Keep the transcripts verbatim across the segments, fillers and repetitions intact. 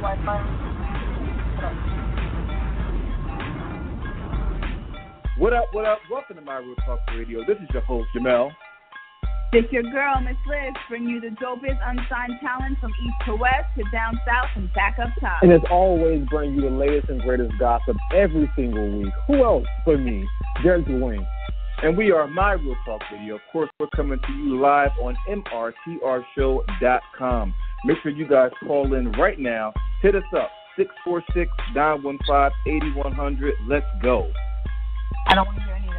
What up, what up? Welcome to My Real Talk Radio. This is your host, Jamel. It's your girl, Miss Liz, bringing you the dopest unsigned talent from east to west to down south and back up top. And as always, bring you the latest and greatest gossip every single week. Who else but me, Derek Dwayne? And we are My Real Talk Radio. Of course, we're coming to you live on M R T R show dot com. Make sure you guys call in right now. Hit us up, six four six, nine one five, eight one zero zero. Let's go. I don't want to hear any of that.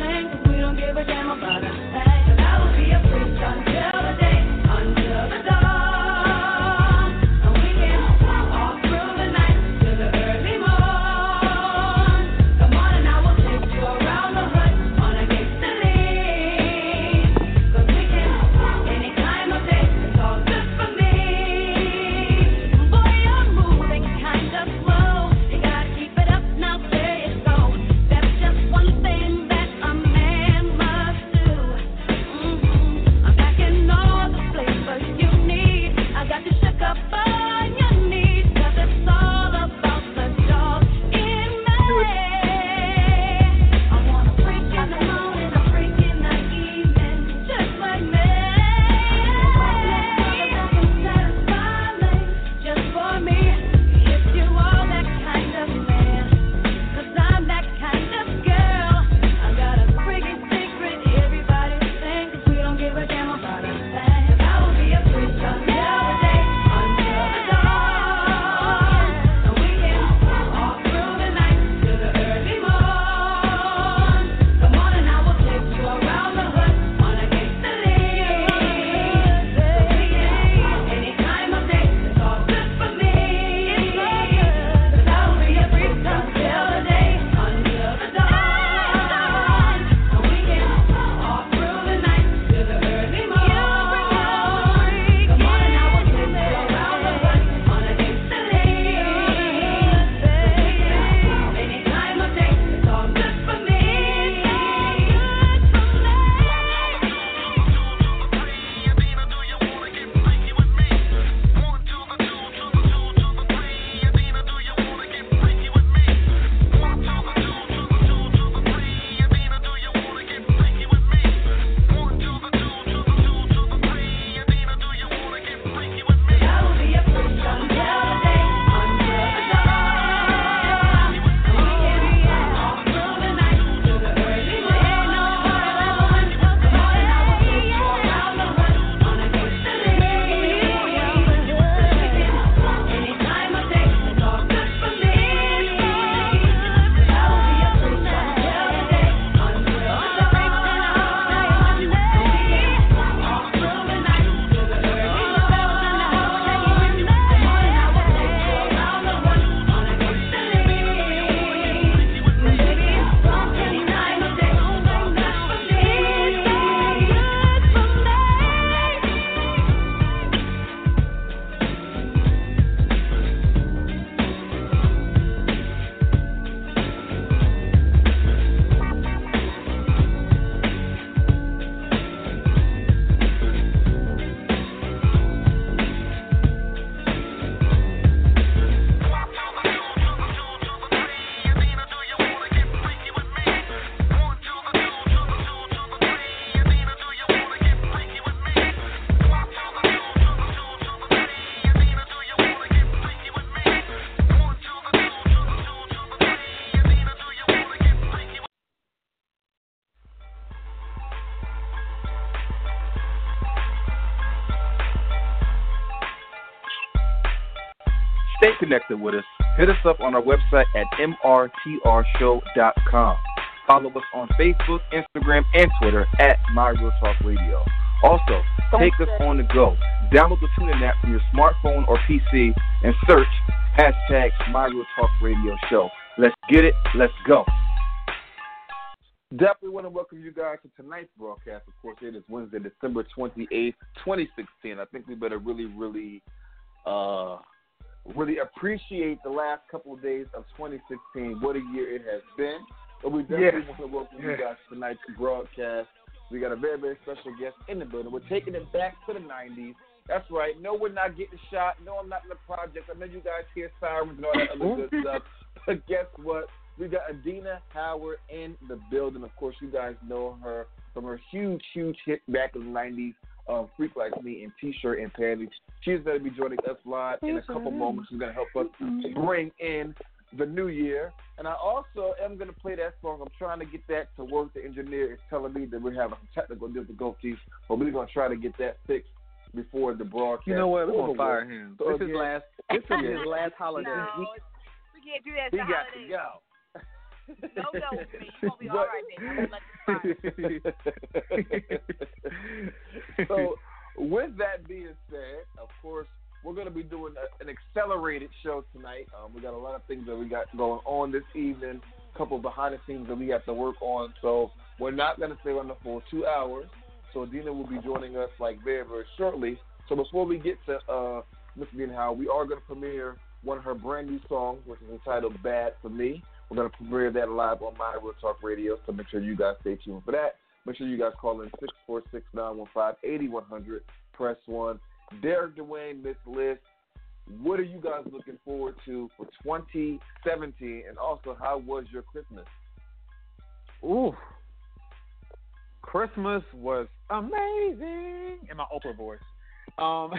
Until the day, until the dawn. stay connected with us. Hit us up on our website at m r t r show dot com. Follow us on Facebook, Instagram, and Twitter at My Real Talk Radio. Also, take us on the go. Download the TuneIn app from your smartphone or P C and search hashtag My Real Talk Radio Show. Let's get it. Let's go. Definitely want to welcome you guys to tonight's broadcast. Of course, it is Wednesday, December twenty-eighth, twenty sixteen. I think we better really, really, uh, really appreciate the last couple of days of twenty sixteen. What a year it has been. But we definitely yeah. want to welcome yeah. you guys to tonight's broadcast. We got a very, very special guest in the building. We're taking it back to the nineties. That's right. No, we're not getting shot. No, I'm not in the project. I know you guys hear sirens and all that other good stuff. But guess what? We got Adina Howard in the building. Of course, you guys know her from her huge, huge hit back in the nineties, um, Freak Like Me in T-shirt and panties. She's going to be joining us live in a couple moments. She's going to help us bring in the new year. And I also am going to play that song. I'm trying to get that to work. The engineer is telling me that we're having some technical difficulties, but we're going to try to get that fixed before the broadcast. You know what? We're going to fire him. So this, is last, this is his last holiday. No, we can't do that. He got to go. No, no, with me. You're going to be all right, baby. So, with that being said, of course, we're going to be doing a, an accelerated show tonight. Um, we got a lot of things that we got going on this evening, a couple behind the scenes that we have to work on. So, we're not going to stay on the full two hours. So, Adina will be joining us like very, very shortly. So, before we get to uh, Miss Adina Howard, we are going to premiere one of her brand new songs, which is entitled Bad for Me. We're going to premiere that live on My Real Talk Radio, so make sure you guys stay tuned for that. Make sure you guys call in six four six, nine one five, eight one zero zero, press one. Derek Dwayne, Miss Liz, what are you guys looking forward to for twenty seventeen? And also, how was your Christmas? Ooh. Christmas was amazing in my Oprah voice. Um,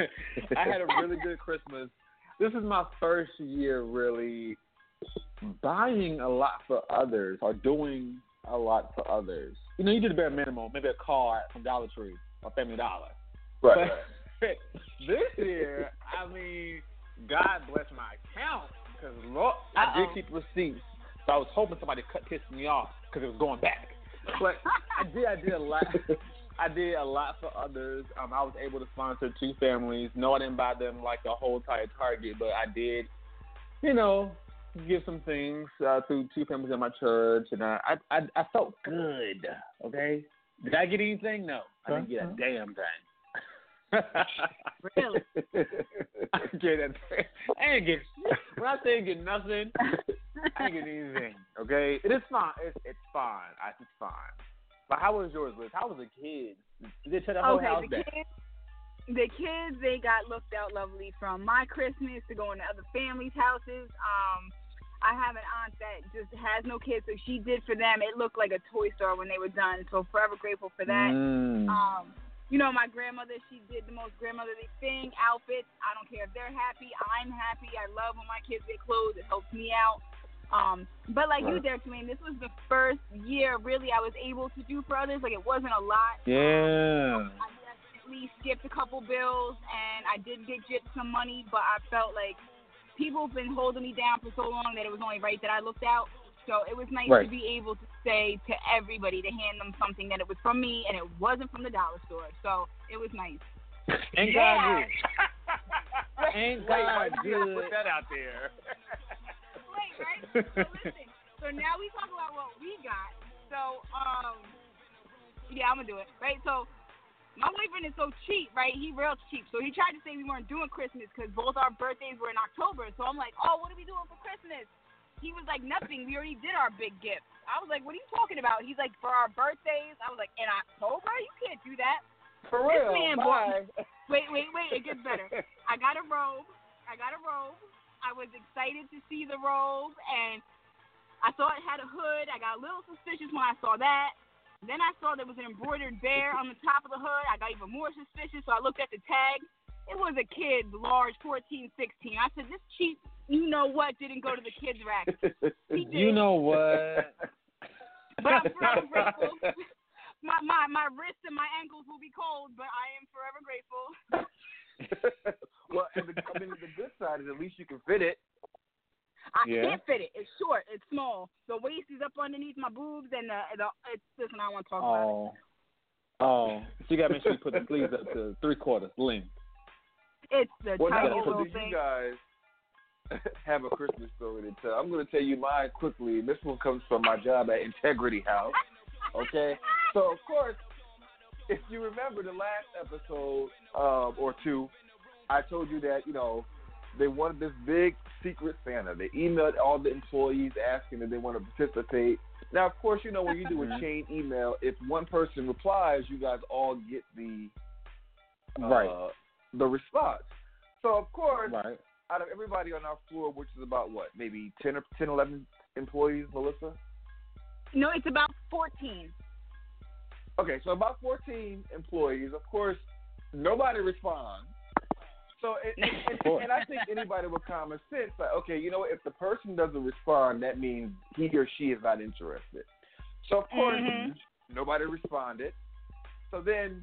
I had a really good Christmas. This is my first year really buying a lot for others or doing a lot for others. You know, you do the bare minimum, maybe a car from Dollar Tree or Family Dollar. Right. But this year, I mean, God bless my account because Lord, I did keep receipts. So I was hoping somebody cut pissed me off because it was going back. But I did, I did a lot. I did a lot for others. Um, I was able to sponsor two families. No, I didn't buy them like the whole entire Target, but I did, you know, give some things uh, to two families in my church, and I, I, I felt good. Okay, did I get anything? No, I didn't get a damn thing. Really? I didn't get a thing. I didn't get. When I say get nothing, I didn't get anything. Okay, it is fine. It's it's fine. I, it's fine. But how was yours, Liz? How was the kids? Did they tell the whole okay, house the back? kids, the kids, they got looked out lovely from my Christmas to going to other families' houses. Um, I have an aunt that just has no kids, so she did for them. It looked like a toy store when they were done, so forever grateful for that. Mm. Um, you know, my grandmother, she did the most grandmotherly thing, outfits. I don't care if they're happy. I'm happy. I love when my kids get clothes. It helps me out. Um, but like right. you, Derek, I mean, this was the first year, really, I was able to do for others. Like, it wasn't a lot. Yeah. Um, I definitely skipped a couple bills, and I did get gypped some money, but I felt like people have been holding me down for so long that it was only right that I looked out. So it was nice right. to be able to say to everybody, to hand them something that it was from me and it wasn't from the dollar store. So it was nice. Ain't yeah. God good. Ain't God good. Put that out there. Wait, right? So listen. So now we talk about what we got. So, um, yeah, I'm going to do it. Right? So my boyfriend is so cheap, right? He real cheap. So he tried to say we weren't doing Christmas because both our birthdays were in October. So I'm like, oh, what are we doing for Christmas? He was like, nothing. We already did our big gift. I was like, what are you talking about? He's like, for our birthdays. I was like, in October? You can't do that. For this real? Man bye. Bought, wait, wait, wait. It gets better. I got a robe. I got a robe. I was excited to see the robe, and I saw it had a hood. I got a little suspicious when I saw that. Then I saw there was an embroidered bear on the top of the hood. I got even more suspicious, so I looked at the tag. It was a kid, large, fourteen, sixteen. I said, this cheap, you know what, didn't go to the kids' rack. You know what? But I'm forever grateful. My, my, my wrists and my ankles will be cold, but I am forever grateful. Well, and the, mean, the good side is at least you can fit it. I Yeah. can't fit it. It's short. It's small. The waist is up underneath my boobs, and the, the it's listen. I don't want to talk about Oh. Oh. So you got to make sure you put the sleeves up to three quarters length. it. It's the Well, now, tiniest so little do thing. you guys have a Christmas story to tell? I'm going to tell you mine quickly. This one comes from my job at Integrity House. Okay? So, of course, if you remember the last episode um, or two, I told you that, you know, they wanted this big secret Santa. They emailed all the employees asking if they want to participate. Now, of course, you know, when you do a chain email, if one person replies, you guys all get the uh, Right. the response. So, of course, Right. out of everybody on our floor, which is about what, maybe ten or ten, eleven employees, Melissa? No, it's about fourteen. Okay, so about fourteen employees. Of course, nobody responds. So, and, and, and, and I think anybody with common sense, like, okay, you know, if the person doesn't respond, that means he or she is not interested. So, of course, Mhm. nobody responded. So then,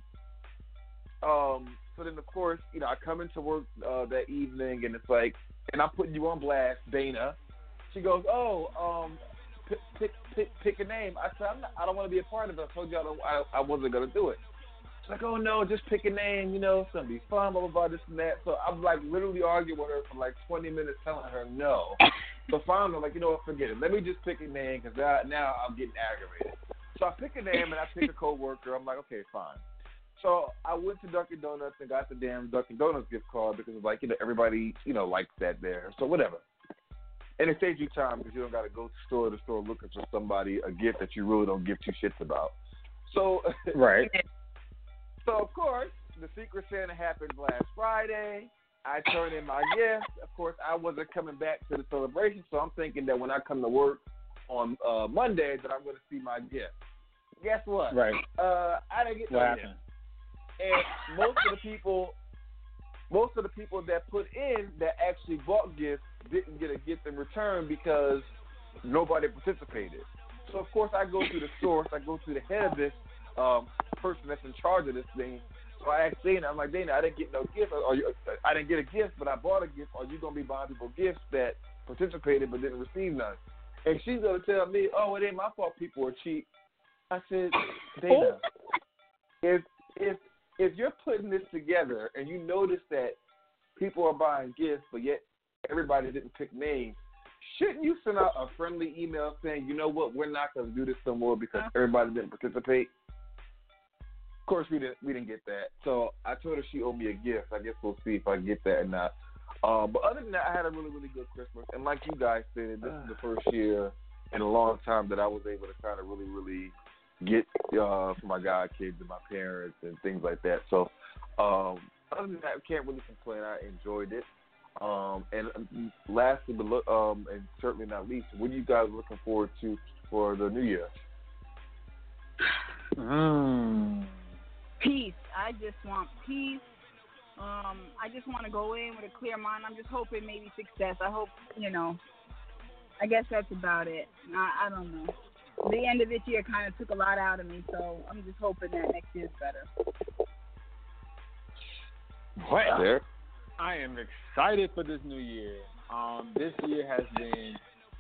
um, so then, of course, you know, I come into work uh, that evening, and it's like, and I'm putting you on blast, Dana. She goes, "Oh, um, pick pick pick, pick a name." I said, I'm not, "I don't want to be a part of it. I told you I, don't, I, I wasn't gonna do it." She's like, "Oh no, just pick a name. You know, it's gonna be fun, blah blah blah, this and that." So I'm like literally arguing with her for like twenty minutes, telling her no. So finally, I'm like, you know what, forget it. Let me just pick a name because now I'm getting aggravated. So I pick a name and I pick a coworker. I'm like, okay, fine. So I went to Dunkin' Donuts and got the damn Dunkin' Donuts gift card because it's like, you know, everybody, you know, likes that there. So whatever. And it saves you time because you don't got to go store to store looking for somebody a gift that you really don't give two shits about. So, Right. so of course, the Secret Santa happened last Friday. I turned in my gift. Of course, I wasn't coming back to the celebration, so I'm thinking that when I come to work on uh, Monday that I'm going to see my gift. Guess what? Right. Uh, I didn't get no What gift. happened? And most of the people, most of the people that put in that actually bought gifts didn't get a gift in return because nobody participated. So of course I go to the source, I go to the head of this um, person that's in charge of this thing. So I asked Dana, I'm like, "Dana, I didn't get no gift. Or you, I didn't get a gift, but I bought a gift. Are you gonna be buying people gifts that participated but didn't receive none?" And she's gonna tell me, "Oh, it ain't my fault. People are cheap." I said, "Dana, if if if you're putting this together and you notice that people are buying gifts, but yet everybody didn't pick names, shouldn't you send out a friendly email saying, you know what, we're not going to do this no more because everybody didn't participate?" Of course, we didn't. We didn't get that. So I told her she owed me a gift. I guess we'll see if I get that or not. Um, but other than that, I had a really, really good Christmas. And like you guys said, this is the first year in a long time that I was able to kind of really, really get uh, for my god kids and my parents and things like that. So um, other than that, I can't really complain. I enjoyed it. Um, and um, lastly, but look, um, and certainly not least, what are you guys looking forward to for the new year? Mm. Peace. I just want peace. Um, I just want to go in with a clear mind. I'm just hoping maybe success. I hope, you know, I guess that's about it. I, I don't know. The end of this year kind of took a lot out of me, so I'm just hoping that next year's better. Well, There. I am excited for this new year. Um, this year has been,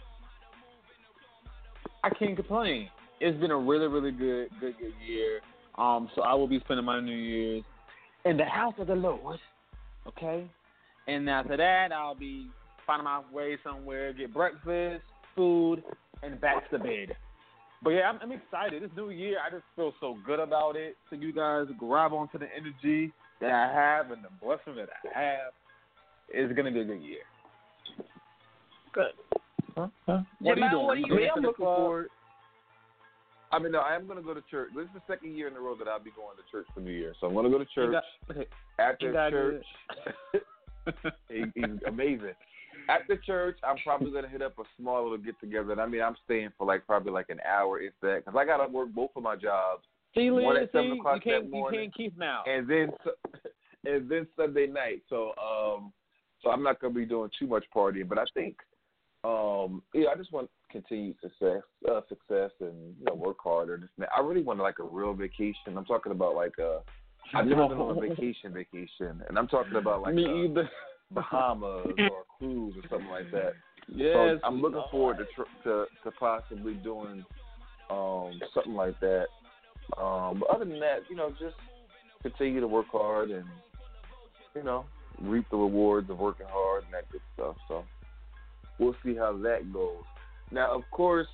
I can't complain. It's been a really, really good, good, good year. Um, so I will be spending my New Year's in the house of the Lord, okay? And after that, I'll be finding my way somewhere, get breakfast, food, and back to bed. But yeah, I'm, I'm excited. This new year, I just feel so good about it. So you guys grab onto the energy that I have and the blessing that I have. It's gonna be a good year. Good. Huh? Huh? What are you Jamal, doing? what are you going doing? to I'm the looking club? forward. I mean, no, I am going to go to church. This is the second year in a row that I'll be going to church for New Year. So I'm going to go to You church. got- okay. After you got church, he, he's amazing. After church, I'm probably going to hit up a small little get-together. And I mean, I'm staying for like probably like an hour, if that, because I got to work both of my jobs. See, One Liz, at seven see, o'clock you can't, that you morning. can't keep now. And then and then Sunday night. So um, so I'm not going to be doing too much partying. But I think, um, yeah, I just want continued success, uh, success, and you know, work harder. This and that. I really want like a real vacation. I'm talking about like a. I've never been on a vacation, vacation, and I'm talking about like Me a, either. Bahamas or a cruise or something like that. Yes, so I'm looking forward to tr- to to possibly doing um, something like that. Um, but other than that, you know, just continue to work hard and, you know, reap the rewards of working hard and that good stuff. So we'll see how that goes. Now, of course,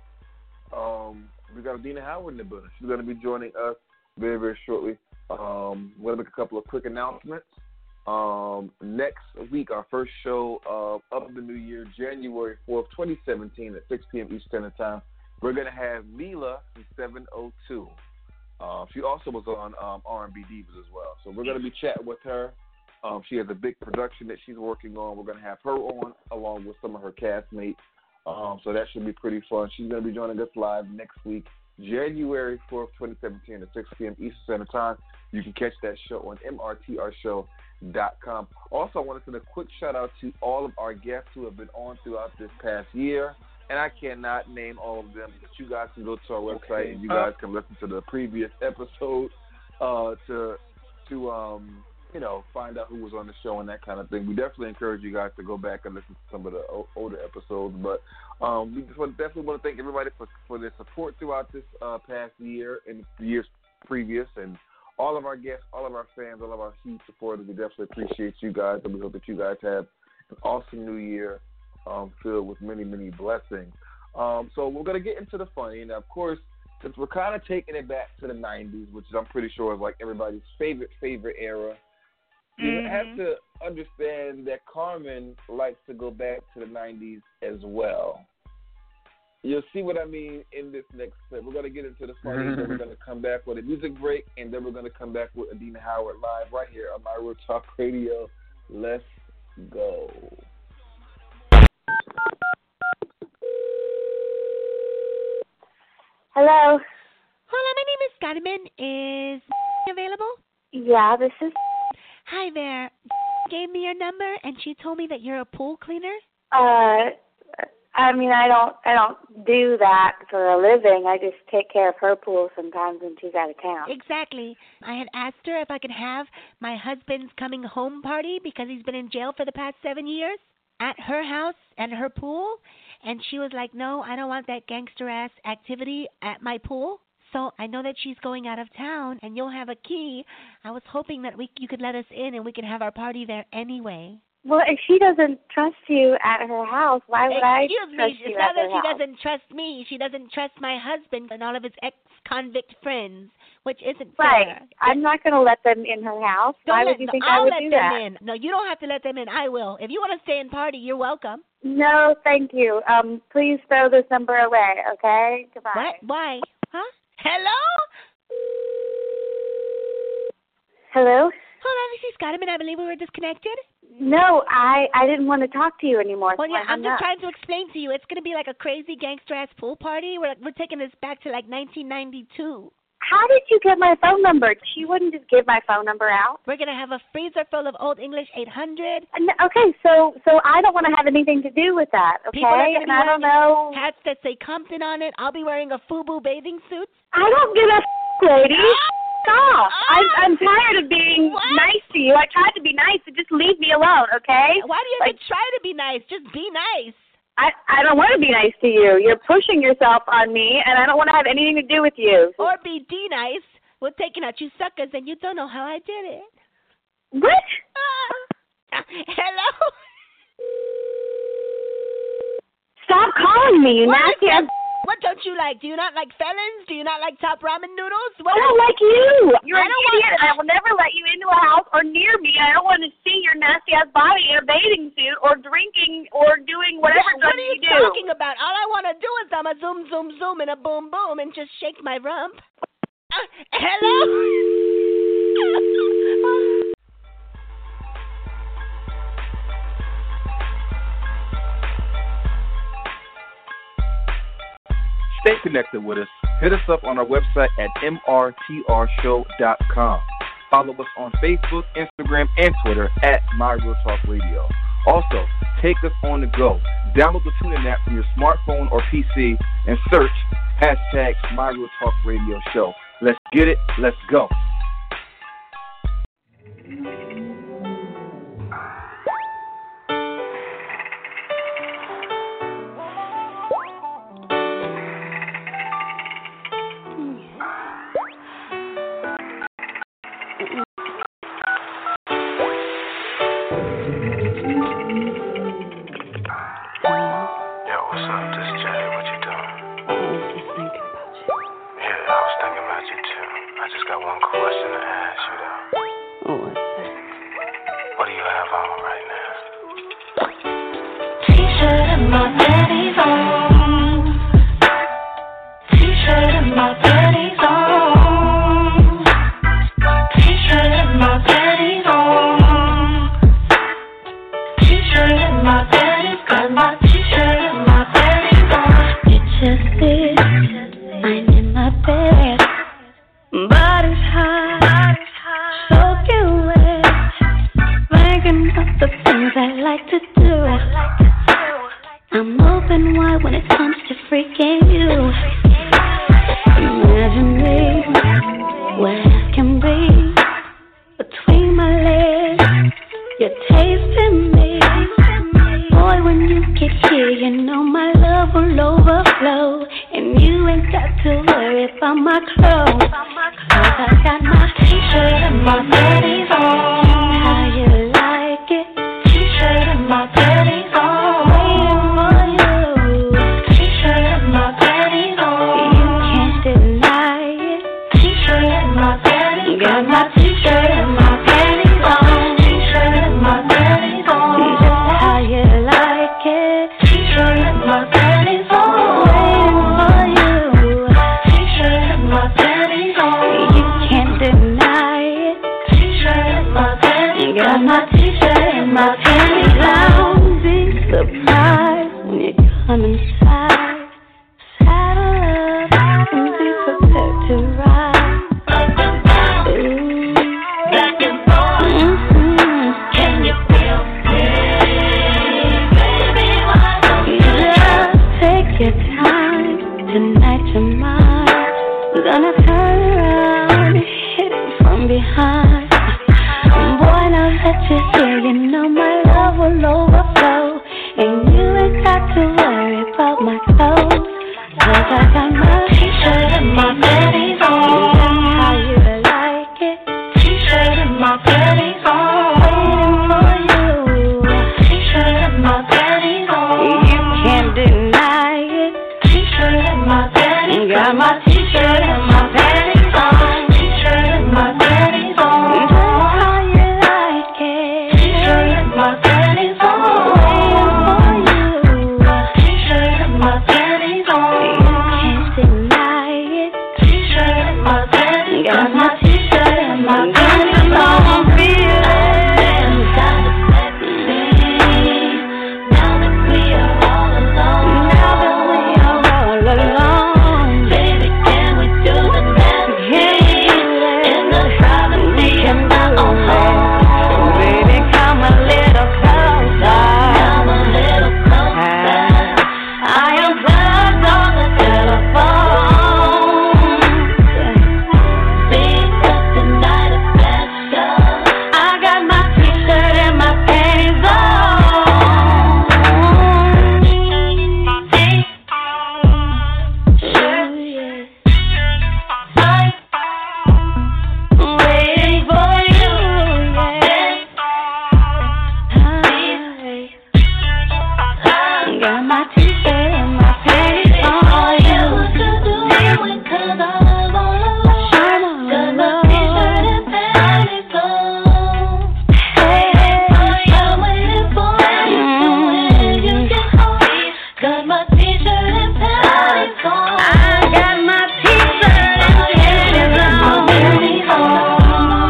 um, we got Adina Howard in the building. She's going to be joining us very, very shortly. Um, we're going to make a couple of quick announcements. Um, next week, our first show of, of the new year, January fourth, twenty seventeen at six p.m. Eastern Standard Time, we're going to have Mila from seven oh two. Uh, she also was on um, R and B Divas as well. So we're going to be chatting with her. Um, she has a big production that she's working on. We're going to have her on along with some of her castmates. Um, so that should be pretty fun. She's going to be joining us live next week, January fourth, twenty seventeen at six p.m. Eastern Standard Time. You can catch that show on M R T R show dot com. Also, I want to send a quick shout-out to all of our guests who have been on throughout this past year. And I cannot name all of them, but you guys can go to our website okay. and you guys can listen to the previous episode uh, to, to um, you know, find out who was on the show and that kind of thing. We definitely encourage you guys to go back and listen to some of the o- older episodes. But um, we just want, definitely want to thank everybody for, for their support throughout this uh, past year and the years previous. And all of our guests, all of our fans, all of our huge supporters, we definitely appreciate you guys. And we hope that you guys have an awesome new year um, filled with many, many blessings. Um, so we're going to get into the funny. And, of course, since we're kind of taking it back to the nineties, which I'm pretty sure is like everybody's favorite, favorite era, you mm-hmm. have to understand that Carmen likes to go back to the nineties as well. You'll see what I mean in this next clip. We're going to get into the funny, mm-hmm. then we're going to come back with a music break, and then we're going to come back with Adina Howard live right here on My Real Talk Radio. Let's go. Hello. Hello, my name is Carmen. Is available? Yeah, this is. Hi there. Gave me your number, and she told me that you're a pool cleaner. Uh. I mean, I don't, I don't do that for a living. I just take care of her pool sometimes when she's out of town. Exactly. I had asked her if I could have my husband's coming home party because he's been in jail for the past seven years at her house and her pool, and she was like, "No, I don't want that gangster ass activity at my pool." So I know that she's going out of town, and you'll have a key. I was hoping that we you could let us in and we could have our party there anyway. Well, if she doesn't trust you at her house, why would Excuse I Excuse trust me, you it's not at that her she house? doesn't trust me. She doesn't trust my husband and all of his ex-convict friends, which isn't right. fair. I'm not going to let them in her house. Don't why let, would you think I'll I would let do them that? in. No, you don't have to let them in. I will. If you want to stay and party, you're welcome. No, thank you. Um, please throw this number away, okay? Goodbye. What? Why? Huh? Hello? Hello? Hold on, this is Carmen. I believe we were disconnected. No, I, I didn't want to talk to you anymore. Well, so yeah, I'm just up. trying to explain to you. It's going to be like a crazy gangster-ass pool party. We're, we're taking this back to like nineteen ninety-two. How did you get my phone number? She wouldn't just give my phone number out. We're going to have a freezer full of Old English eight hundred. Okay, so so I don't want to have anything to do with that, okay? People are going to be and I don't know. hats that say Compton on it. I'll be wearing a FUBU bathing suit. I don't give a f- lady. Stop. I'm, I'm tired of being What? nice to you. I tried to be nice, but just leave me alone, okay? Why do you like, have to try to be nice? Just be nice. I, I don't want to be nice to you. You're pushing yourself on me, and I don't want to have anything to do with you. Or be D-nice. We're taking out you suckers, and you don't know how I did it. What? Ah. Hello? Stop calling me, you What nasty ass. What don't you like? Do you not like felons? Do you not like top ramen noodles? What I don't like you. You're I an don't idiot, want- and I will never let you into a house or near me. I don't want to see your nasty ass body in a bathing suit or drinking or doing whatever Yeah, drugs what are you, you do. talking about? All I want to do is I'm a zoom, zoom, zoom and a boom, boom and just shake my rump. Uh, hello? Stay connected with us. Hit us up on our website at M R T R show dot com. Follow us on Facebook, Instagram, and Twitter at My Real Talk Radio. Also, take us on the go. Download the TuneIn app from your smartphone or P C and search hashtag My Real Talk Radio Show. Let's get it. Let's go. Yo, what's up? This is Jay. What you doing? I was just thinking about you. Yeah, I was thinking about you too. I just got one question to ask you though. Oh, what's that? What do you have on right now? T-shirt and my panties on. T-shirt and my panties on. T-shirt and my panties on. T-shirt and my panties, got my T-shirt and my panties on. It just is. I'm in my bed. Body's hot. Soaking wet. Thinking of the things I like to do. I'm open wide when it comes to freaking you. Imagine me where I can be between my legs. You're tasting me. Boy, when you get here, you know my love will overflow. And you ain't got to worry about my clothes. Cause I got my T-shirt and my panties on. how you like it. T-shirt and my panties on. Waiting for you. T-shirt and my panties on. You can't deny it. T-shirt and my panties. Got my T-shirt and my panties on. T-shirt and my panties on. Just how you like it. T-shirt and my panties on. Waiting for you. T-shirt and my panties on. You can't deny it. T-shirt and my panties. Got my T-shirt and my panties on. Don't be surprised when you come inside. Saddle up and be prepared to ride. Ooh. Back and forth. Mm-hmm. Can you feel it? Baby, why don't you Just take your time. Tonight you're mine. Gonna turn around and hit it from behind. Boy, now that you're here, you know my love will overflow. And you ain't got to worry about my clothes. Cause I got my T-shirt and my panties on. how you like it. T-shirt and my panties on. Waiting for you. T-shirt and my panties on. You can't deny it. T-shirt and my panties. Got my T-shirt and my panties on. T-shirt and my panties on. Just how you like it. T-shirt and my panties on. Waiting for you. T-shirt and my panties on. You can't deny it. T-shirt and my panties. Got my T-shirt and my panties on. Feel Now that we are all alone. now that we are all alone. Baby, can we do the dance? In the privacy of my own home. Baby, come a little closer. Come a little closer. I am plugged on the telephone. Because tonight is special. I got my T-shirt and my panties on. Ooh, yeah. Waiting for you, yeah. I got my T-shirt and my panties on. You should do it because I'm all alone. I'm all Got my alone. T-shirt and panties on. Hey, I'm waiting for you to when you get home. Got my T-shirt and panties on. I got my T-shirt and panties on. Panties on.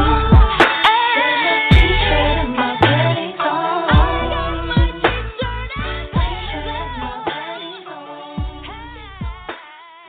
T-shirt and my panties on. T-shirt and my panties on.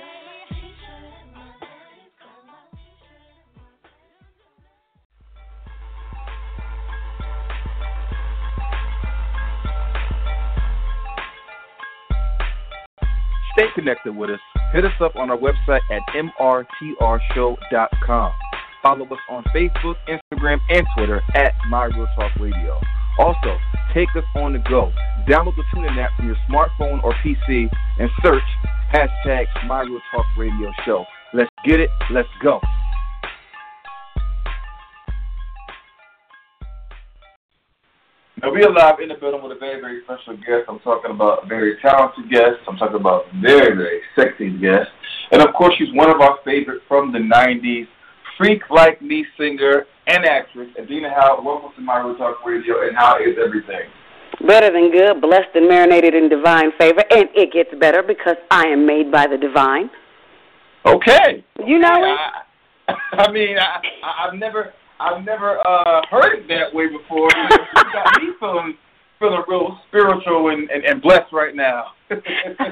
Stay connected with us. Hit us up on our website at m r t r show dot com. Follow us on Facebook, Instagram, and Twitter at My Real Talk Radio. Also, take us on the go. Download the TuneIn app from your smartphone or P C and search hashtag My Real Talk Radio Show. Let's get it. Let's go. Now, we are live in the building with a very, very special guest. I'm talking about a very talented guest. I'm talking about a very, very sexy guest. And, of course, she's one of our favorites from the nineties, Freak Like Me singer and actress, Adina Howard. Welcome to My Real Talk Radio, and how is everything? Better than good, blessed and marinated in divine favor, and it gets better because I am made by the divine. Okay. You know okay. it? I, I mean, I, I've never... I've never uh, heard it that way before. You got me feeling feeling real spiritual and, and, and blessed right now. it's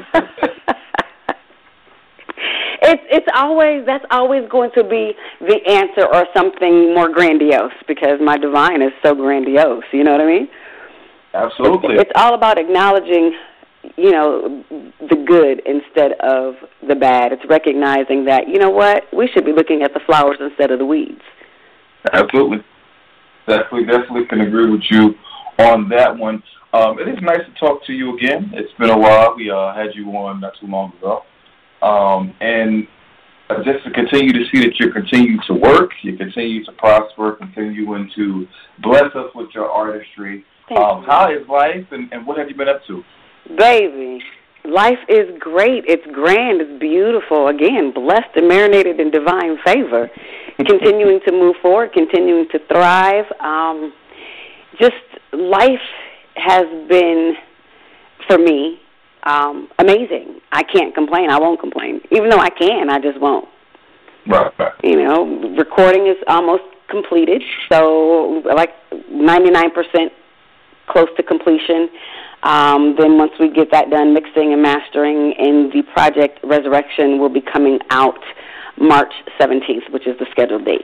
it's always that's always going to be the answer or something more grandiose because my divine is so grandiose. You know what I mean? Absolutely. It's, it's all about acknowledging, you know, the good instead of the bad. It's recognizing that, you know what, we should be looking at the flowers instead of the weeds. Absolutely. Definitely, definitely can agree with you on that one. Um, it is nice to talk to you again. It's been a while. We uh, had you on not too long ago. Um, and uh, just to continue to see that you continue to work, you continue to prosper, continuing to bless us with your artistry. Um, how is life, and, and what have you been up to? Baby, life is great. It's grand. It's beautiful. Again, blessed and marinated in divine favor. Continuing to move forward, continuing to thrive. Um, just life has been, for me, um, amazing. I can't complain. I won't complain. Even though I can, I just won't. Right, right. You know, recording is almost completed, so like ninety-nine percent close to completion. Um, then once we get that done, mixing and mastering, and the project Resurrection will be coming out March seventeenth, which is the scheduled date.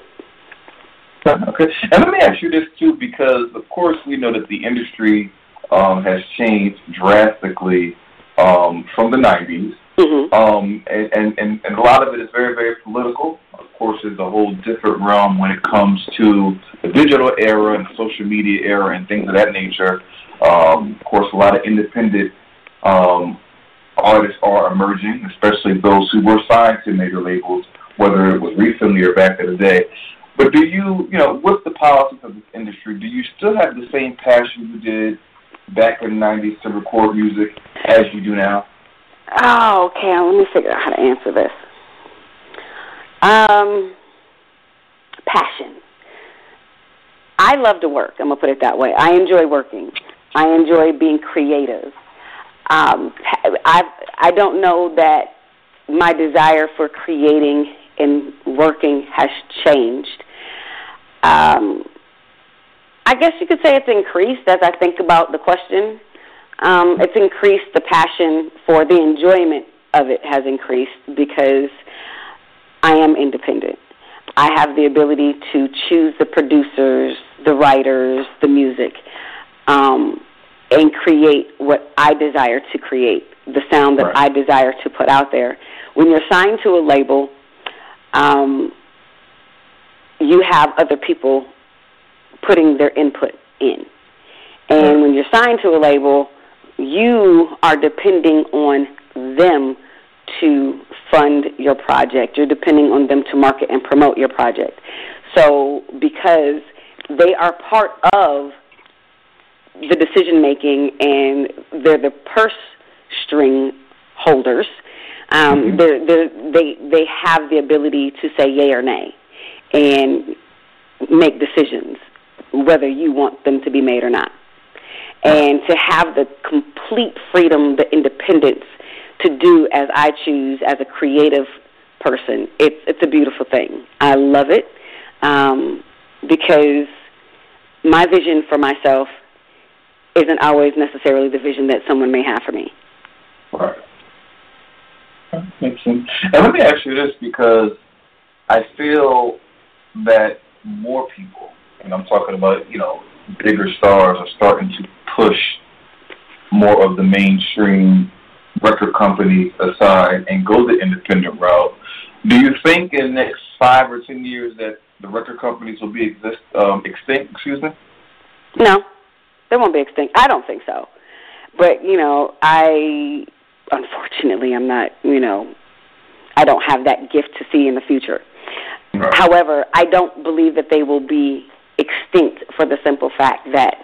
Okay. And let me ask you this, too, because, of course, we know that the industry um, has changed drastically um, from the nineties. Mm-hmm. Um, and, and, and, and a lot of it is very, very political. Of course, it's a whole different realm when it comes to the digital era and the social media era and things of that nature. Um, of course, a lot of independent um, artists are emerging, especially those who were signed to major labels, whether it was recently or back in the day. But do you, you know, with the politics of this industry, do you still have the same passion you did back in the nineties to record music as you do now? Oh, okay. Let me figure out how to answer this. Um, passion. I love to work. I'm going to put it that way. I enjoy working. I enjoy being creative. Um, I I don't know that my desire for creating and working has changed. Um, I guess you could say it's increased as I think about the question. Um, it's increased. The passion for the enjoyment of it has increased because I am independent. I have the ability to choose the producers, the writers, the music, um, and create what I desire to create, the sound that right. I desire to put out there. When you're signed to a label, um, you have other people putting their input in. And right. when you're signed to a label, you are depending on them to fund your project. You're depending on them to market and promote your project. So because they are part of the decision-making and they're the purse string holders, um, mm-hmm. they're, they're, they they have the ability to say yay or nay and make decisions, whether you want them to be made or not. And to have the complete freedom, the independence to do as I choose as a creative person, it's it's a beautiful thing. I love it um, because my vision for myself isn't always necessarily the vision that someone may have for me. Right. That makes sense. And let me ask you this, because I feel that more people, and I'm talking about, you know, bigger stars, are starting to push more of the mainstream record companies aside and go the independent route. Do you think in the next five or ten years that the record companies will be exist um, extinct? Excuse me. No, they won't be extinct. I don't think so. But you know, I unfortunately I'm not. You know, I don't have that gift to see in the future. Right. However, I don't believe that they will be extinct for the simple fact that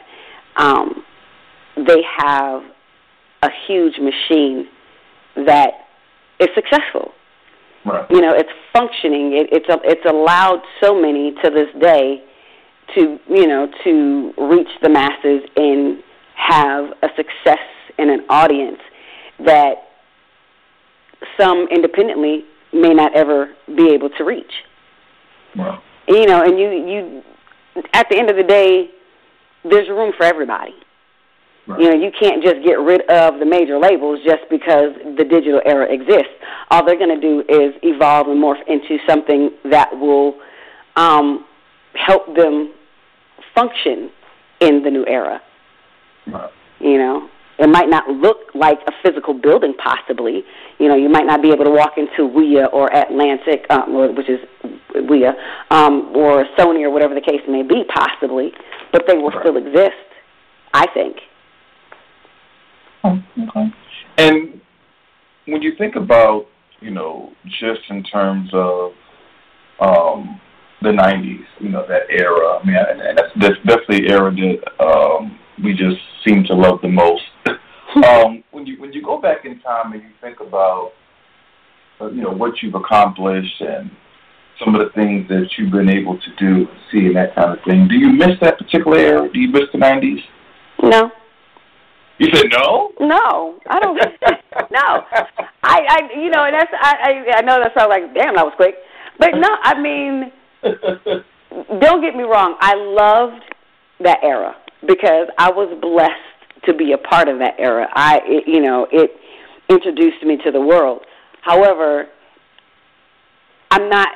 um, they have a huge machine that is successful. Right. You know, it's functioning. It, it's a, it's allowed so many to this day to, you know, to reach the masses and have a success in an audience that some independently may not ever be able to reach. Wow. You know, and you, you, at the end of the day, there's room for everybody. Right. You know, you can't just get rid of the major labels just because the digital era exists. All they're going to do is evolve and morph into something that will um, help them function in the new era. Right. You know, it might not look like a physical building, possibly. You know, you might not be able to walk into W E A or Atlantic, um, which is W E A, um, or Sony or whatever the case may be, possibly, but they will right. still exist, I think. Oh, okay. And when you think about, you know, just in terms of um, the nineties, you know, that era, I mean, and that's, that's definitely the era that um, we just seem to love the most. um, when you when you go back in time and you think about, uh, you know, what you've accomplished and some of the things that you've been able to do, see, and that kind of thing, do you miss that particular era? Do you miss the nineties? No. You said no? No, I don't. no, I, I, you know, and that's I, I, I know that sounds like damn, that was quick, but no, I mean, don't get me wrong. I loved that era because I was blessed to be a part of that era. I, it, you know, it introduced me to the world. However, I'm not.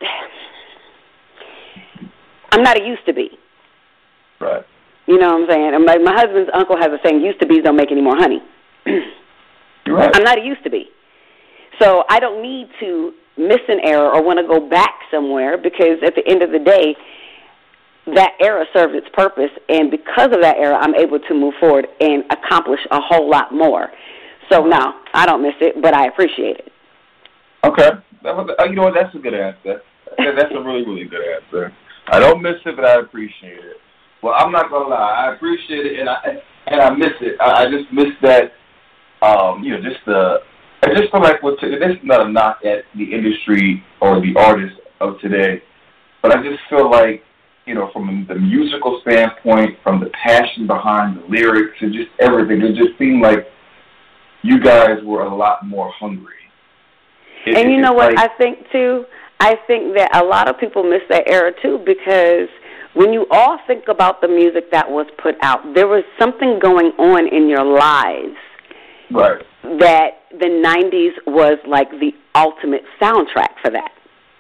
I'm not a used to be. Right. You know what I'm saying? And my, my husband's uncle has a saying, used to be's don't make any more honey. You're right. I'm not a used to be. So I don't need to miss an era or want to go back somewhere because at the end of the day, that era served its purpose. And because of that era, I'm able to move forward and accomplish a whole lot more. So, no, I don't miss it, but I appreciate it. Okay. That was, you know what? That's a good answer. That's a really, really good answer. I don't miss it, but I appreciate it. Well, I'm not gonna lie. I appreciate it, and I and I miss it. I, I just miss that. Um, you know, just the. I just feel like what this is not a knock at the industry or the artists of today, but I just feel like, you know, from the musical standpoint, from the passion behind the lyrics and just everything, it just seemed like you guys were a lot more hungry. It, and you know what like, I think too? I think that a lot of people miss that era too because when you all think about the music that was put out, there was something going on in your lives right. that the nineties was like the ultimate soundtrack for that.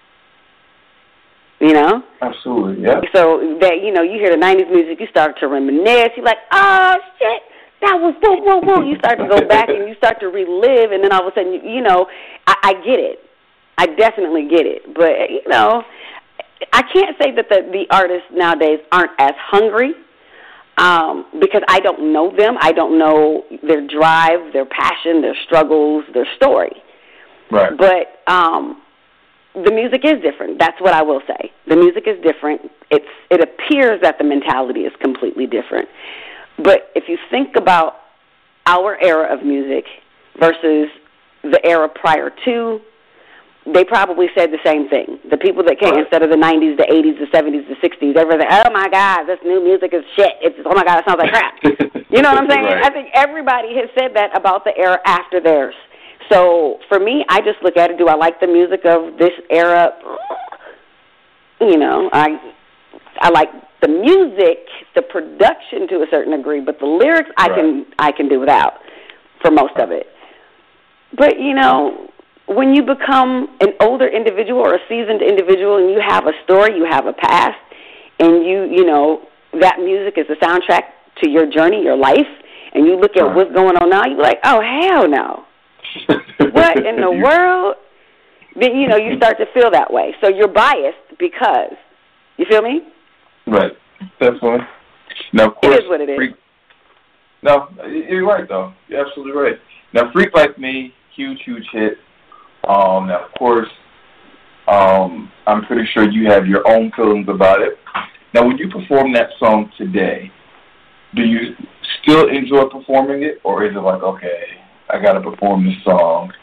You know? Absolutely, yeah. So that, you know, you hear the nineties music, you start to reminisce. You're like, oh, shit, that was whoa, whoa, whoa. You start to go back and you start to relive, and then all of a sudden, you, you know, I, I get it. I definitely get it. But, you know, I can't say that the, the artists nowadays aren't as hungry um, because I don't know them. I don't know their drive, their passion, their struggles, their story. Right. But um, the music is different. That's what I will say. The music is different. It's it appears that the mentality is completely different. But if you think about our era of music versus the era prior to, they probably said the same thing. The people that came, right. instead of the nineties, the eighties, the seventies, the sixties, everything, oh, my God, this new music is shit. It's, oh, my God, it sounds like crap. You know what I'm saying? Right. I think everybody has said that about the era after theirs. So for me, I just look at it, do I like the music of this era? You know, I I like the music, the production to a certain degree, but the lyrics I right. can I can do without for most of it. But, you know, when you become an older individual or a seasoned individual and you have a story, you have a past, and you, you know, that music is the soundtrack to your journey, your life, and you look at right. what's going on now, you're like, oh, hell no. What in the world? Then, you know, you start to feel that way. So you're biased because, you feel me? Right. Definitely. Now, of course, it is what it is. Freak, no, you're right, though. You're absolutely right. Now, Freak Like Me, huge, huge hit. Um, now, of course, um, I'm pretty sure you have your own feelings about it. Now, when you perform that song today, do you still enjoy performing it, or is it like, okay, I got to perform this song?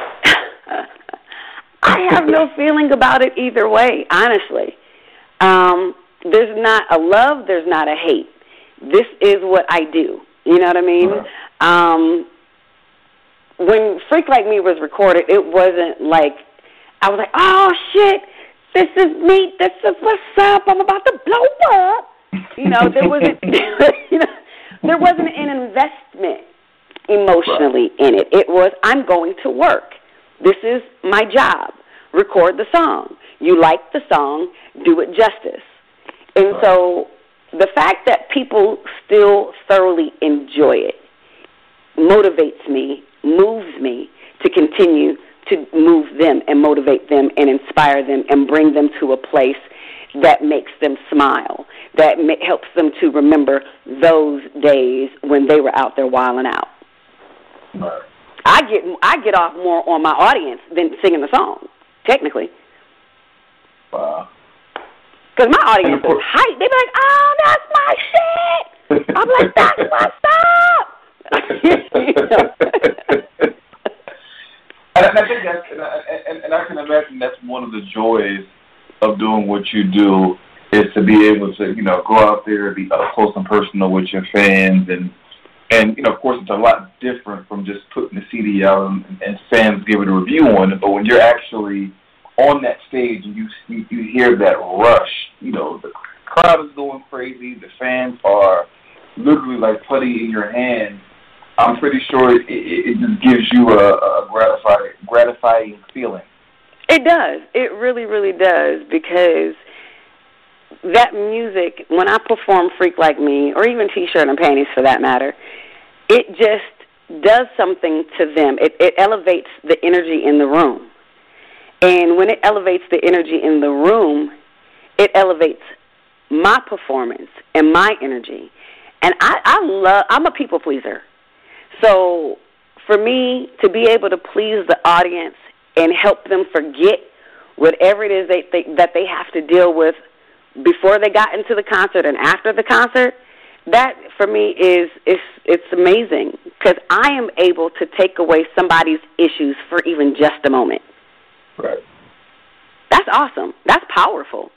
I have no feeling about it either way, honestly. Um, there's not a love, there's not a hate. This is what I do. You know what I mean? Uh-huh. Um, when Freak Like Me was recorded, it wasn't like, I was like, oh, shit, this is me, this is what's up, I'm about to blow up. You know, there wasn't, you know, there wasn't an investment emotionally in it. It was, I'm going to work. This is my job. Record the song. You like the song, do it justice. And so the fact that people still thoroughly enjoy it motivates me, moves me to continue to move them and motivate them and inspire them and bring them to a place that makes them smile, that ma- helps them to remember those days when they were out there wilding out. Right. I get I get off more on my audience than singing the song, technically. Wow. Because my audience is hype. They be like, oh, that's my shit. I'm like, that's what's up. and I think that's, and I, and, and I can imagine that's one of the joys of doing what you do, is to be able to, you know, go out there, be up close and personal with your fans, and and you know, of course, it's a lot different from just putting the C D out and, and fans giving a review on it. But when you're actually on that stage and you you, you hear that rush, you know, the crowd is going crazy, the fans are literally like putty in your hand. I'm pretty sure it, it, it just gives you a, a gratifying gratifying feeling. It does. It really, really does, because that music, when I perform Freak Like Me, or even T-Shirt and Panties for that matter, it just does something to them. It, it elevates the energy in the room. And when it elevates the energy in the room, it elevates my performance and my energy. And I, I love, I'm a people pleaser. So for me to be able to please the audience and help them forget whatever it is they, they, that they have to deal with before they got into the concert and after the concert, that for me is, is it's amazing, because I am able to take away somebody's issues for even just a moment. Right. That's awesome. That's powerful.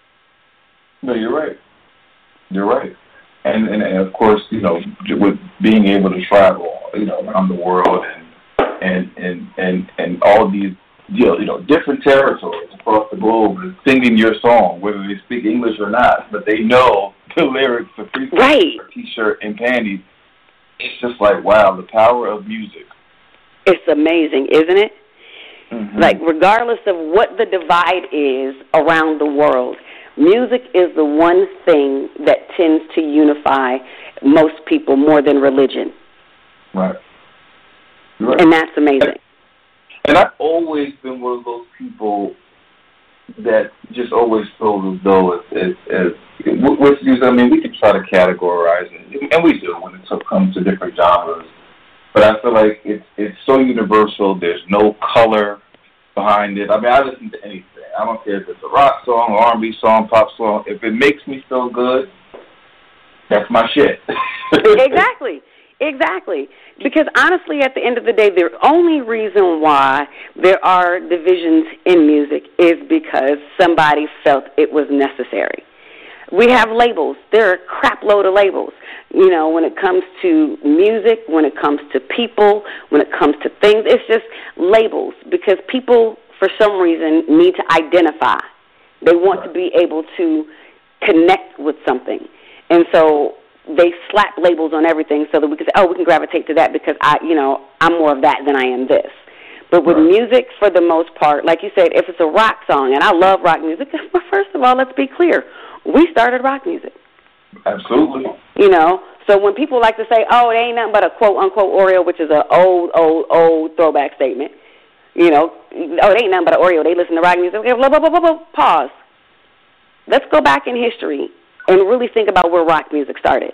No, you're right. You're right. And, and and of course, you know, with being able to travel, you know, around the world and and and and, and all these, you know, you know, different territories across the globe, and singing your song, whether they speak English or not, but they know the lyrics to Freak Like Me or T-Shirt and Panties. It's just like, wow, the power of music. It's amazing, isn't it? Mm-hmm. Like, regardless of what the divide is around the world, music is the one thing that tends to unify most people more than religion. Right. right. And that's amazing. And I've always been one of those people that just always feel as though it's, it's, it's with music, I mean, we can try to categorize it, and we do when it comes to different genres. But I feel like it's it's so universal. There's no color behind it. I mean, I listen to anything. I don't care if it's a rock song, R and B song, pop song. If it makes me feel good, that's my shit. Exactly. Exactly. Because honestly, at the end of the day, the only reason why there are divisions in music is because somebody felt it was necessary. We have labels. There are a crap load of labels. You know, when it comes to music, when it comes to people, when it comes to things, it's just labels, because people, for some reason, need to identify. They want to be able to connect with something. And so they slap labels on everything so that we can say, oh, we can gravitate to that because, I, you know, I'm more of that than I am this. But with music, for the most part, like you said, if it's a rock song, and I love rock music, well, first of all, let's be clear. We started rock music. Absolutely. You know, so when people like to say, oh, it ain't nothing but a quote-unquote Oreo, which is an old, old, old throwback statement, you know, oh, it ain't nothing but an Oreo, they listen to rock music. Okay, blah, blah, blah, blah, blah. Pause. Let's go back in history and really think about where rock music started.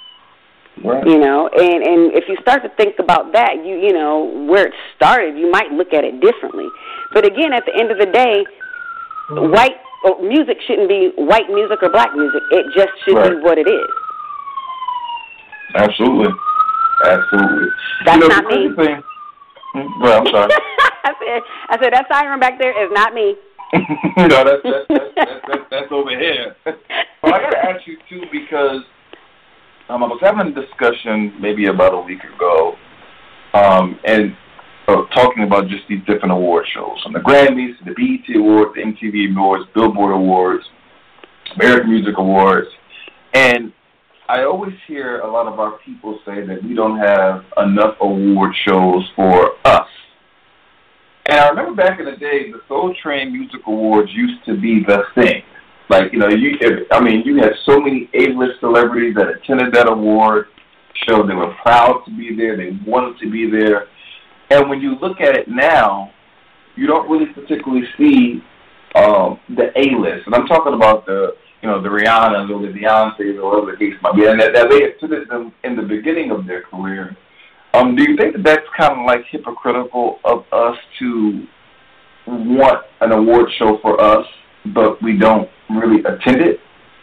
Right. You know, and, and if you start to think about that, you you know, where it started, you might look at it differently. But again, at the end of the day, mm-hmm. white or music shouldn't be white music or black music. It just should right. be what it is. Absolutely. Absolutely. That's you know, not me. Thing, well, I'm sorry. I said, I said that siren back there is not me. no, that's that's, that's, that's, that's that's over here. Well, I got to ask you too because um, I was having a discussion maybe about a week ago, um, and uh, talking about just these different award shows, from the Grammys, the B E T Awards, the M T V Awards, Billboard Awards, American Music Awards, and I always hear a lot of our people say that we don't have enough award shows for us. And I remember back in the day, the Soul Train Music Awards used to be the thing. Like, you know, you if, I mean, you had so many A-list celebrities that attended that award show. They were proud to be there. They wanted to be there. And when you look at it now, you don't really particularly see um, the A-list. And I'm talking about the, you know, the Rihannas or the Beyoncés or whatever the case might be. And that, that they attended them in the beginning of their career. Um, do you think that that's kind of like hypocritical of us to want an award show for us, but we don't really attend it?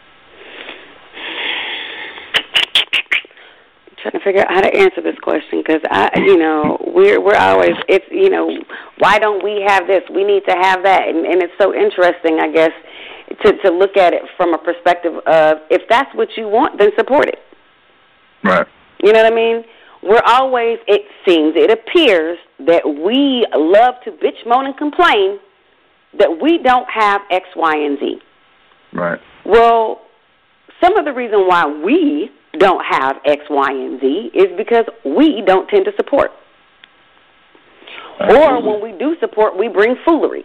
I'm trying to figure out how to answer this question because I, you know, we're we're always it's you know, why don't we have this? We need to have that, and, and it's so interesting, I guess, to to look at it from a perspective of if that's what you want, then support it. Right. You know what I mean? We're always, it seems, it appears that we love to bitch, moan, and complain that we don't have X, Y, and Z. Right. Well, some of the reason why we don't have X, Y, and Z is because we don't tend to support. Absolutely. Or when we do support, we bring foolery.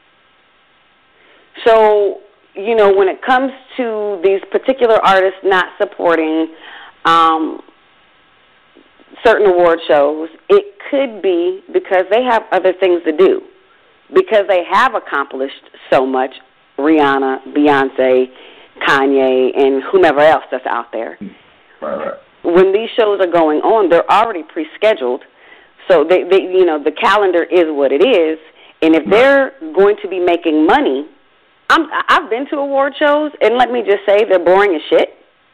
So, you know, when it comes to these particular artists not supporting um, certain award shows, it could be because they have other things to do, because they have accomplished so much, Rihanna, Beyonce, Kanye, and whomever else that's out there. Right, right. When these shows are going on, they're already pre-scheduled, so they, they, you know, the calendar is what it is, and if they're going to be making money, I'm, I've been to award shows, and let me just say, they're boring as shit.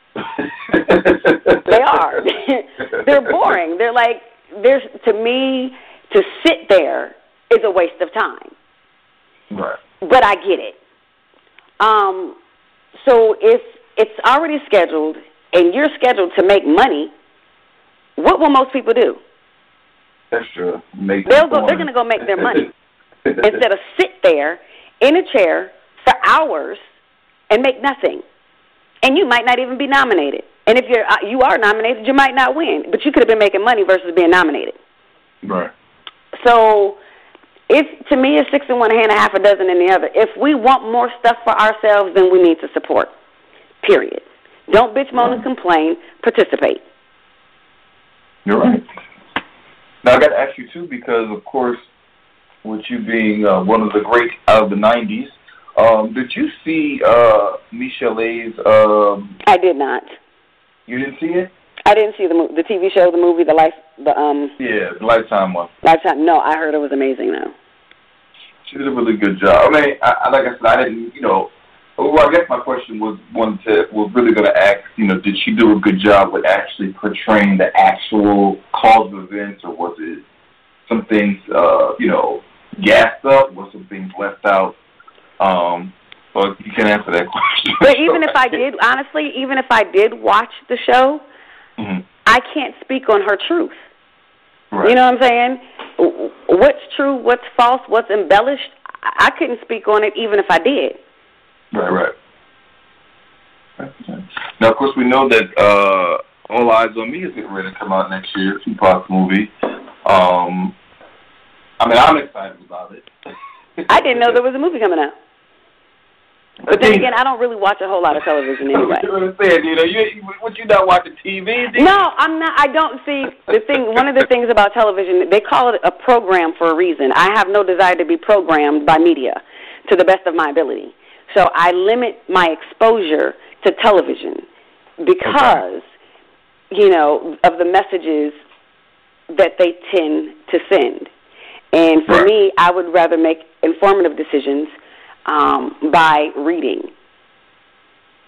They are. They're boring. They're like, there's, to me, to sit there is a waste of time. Right. But I get it. Um, so if it's already scheduled and you're scheduled to make money, what will most people do? That's true. Make They'll go, they're going to go make their money instead of sit there in a chair for hours and make nothing. And you might not even be nominated. And if you're uh, you are nominated, you might not win. But you could have been making money versus being nominated. Right. So, if to me, it's six in one hand, a half a dozen in the other. If we want more stuff for ourselves, then we need to support. Period. Don't bitch, moan, and complain. Participate. You're right. Now I got to ask you too, because of course, with you being uh, one of the greats out of the nineties. Um, did you see uh, Michel'le's? Um, I did not. You didn't see it? I didn't see the mo- the T V show, the movie, the life, the um. Yeah, the Lifetime one. Lifetime. No, I heard it was amazing though. She did a really good job. I mean, I, I, like I said, I didn't, you know. Well, I guess my question was one to was really going to ask, you know, did she do a good job with actually portraying the actual cause of events, or was it some things, uh, you know, gassed up, was some things left out? Um, but you can answer that question. But even if I did, honestly, even if I did watch the show, mm-hmm. I can't speak on her truth. Right. You know what I'm saying? What's true, what's false, what's embellished, I couldn't speak on it even if I did. Right, right. Now, of course, we know that uh, All Eyes on Me is getting ready to come out next year, Tupac's movie. Um, I mean, I'm excited about it. I didn't know there was a movie coming out. But then again, I don't really watch a whole lot of television anyway. You know what I'm saying? You know, you, would you not watch the T V? No, I'm not. I don't see the thing. One of the things about television, they call it a program for a reason. I have no desire to be programmed by media to the best of my ability. So I limit my exposure to television because, okay. you know, of the messages that they tend to send. And for right. me, I would rather make informative decisions um, by reading.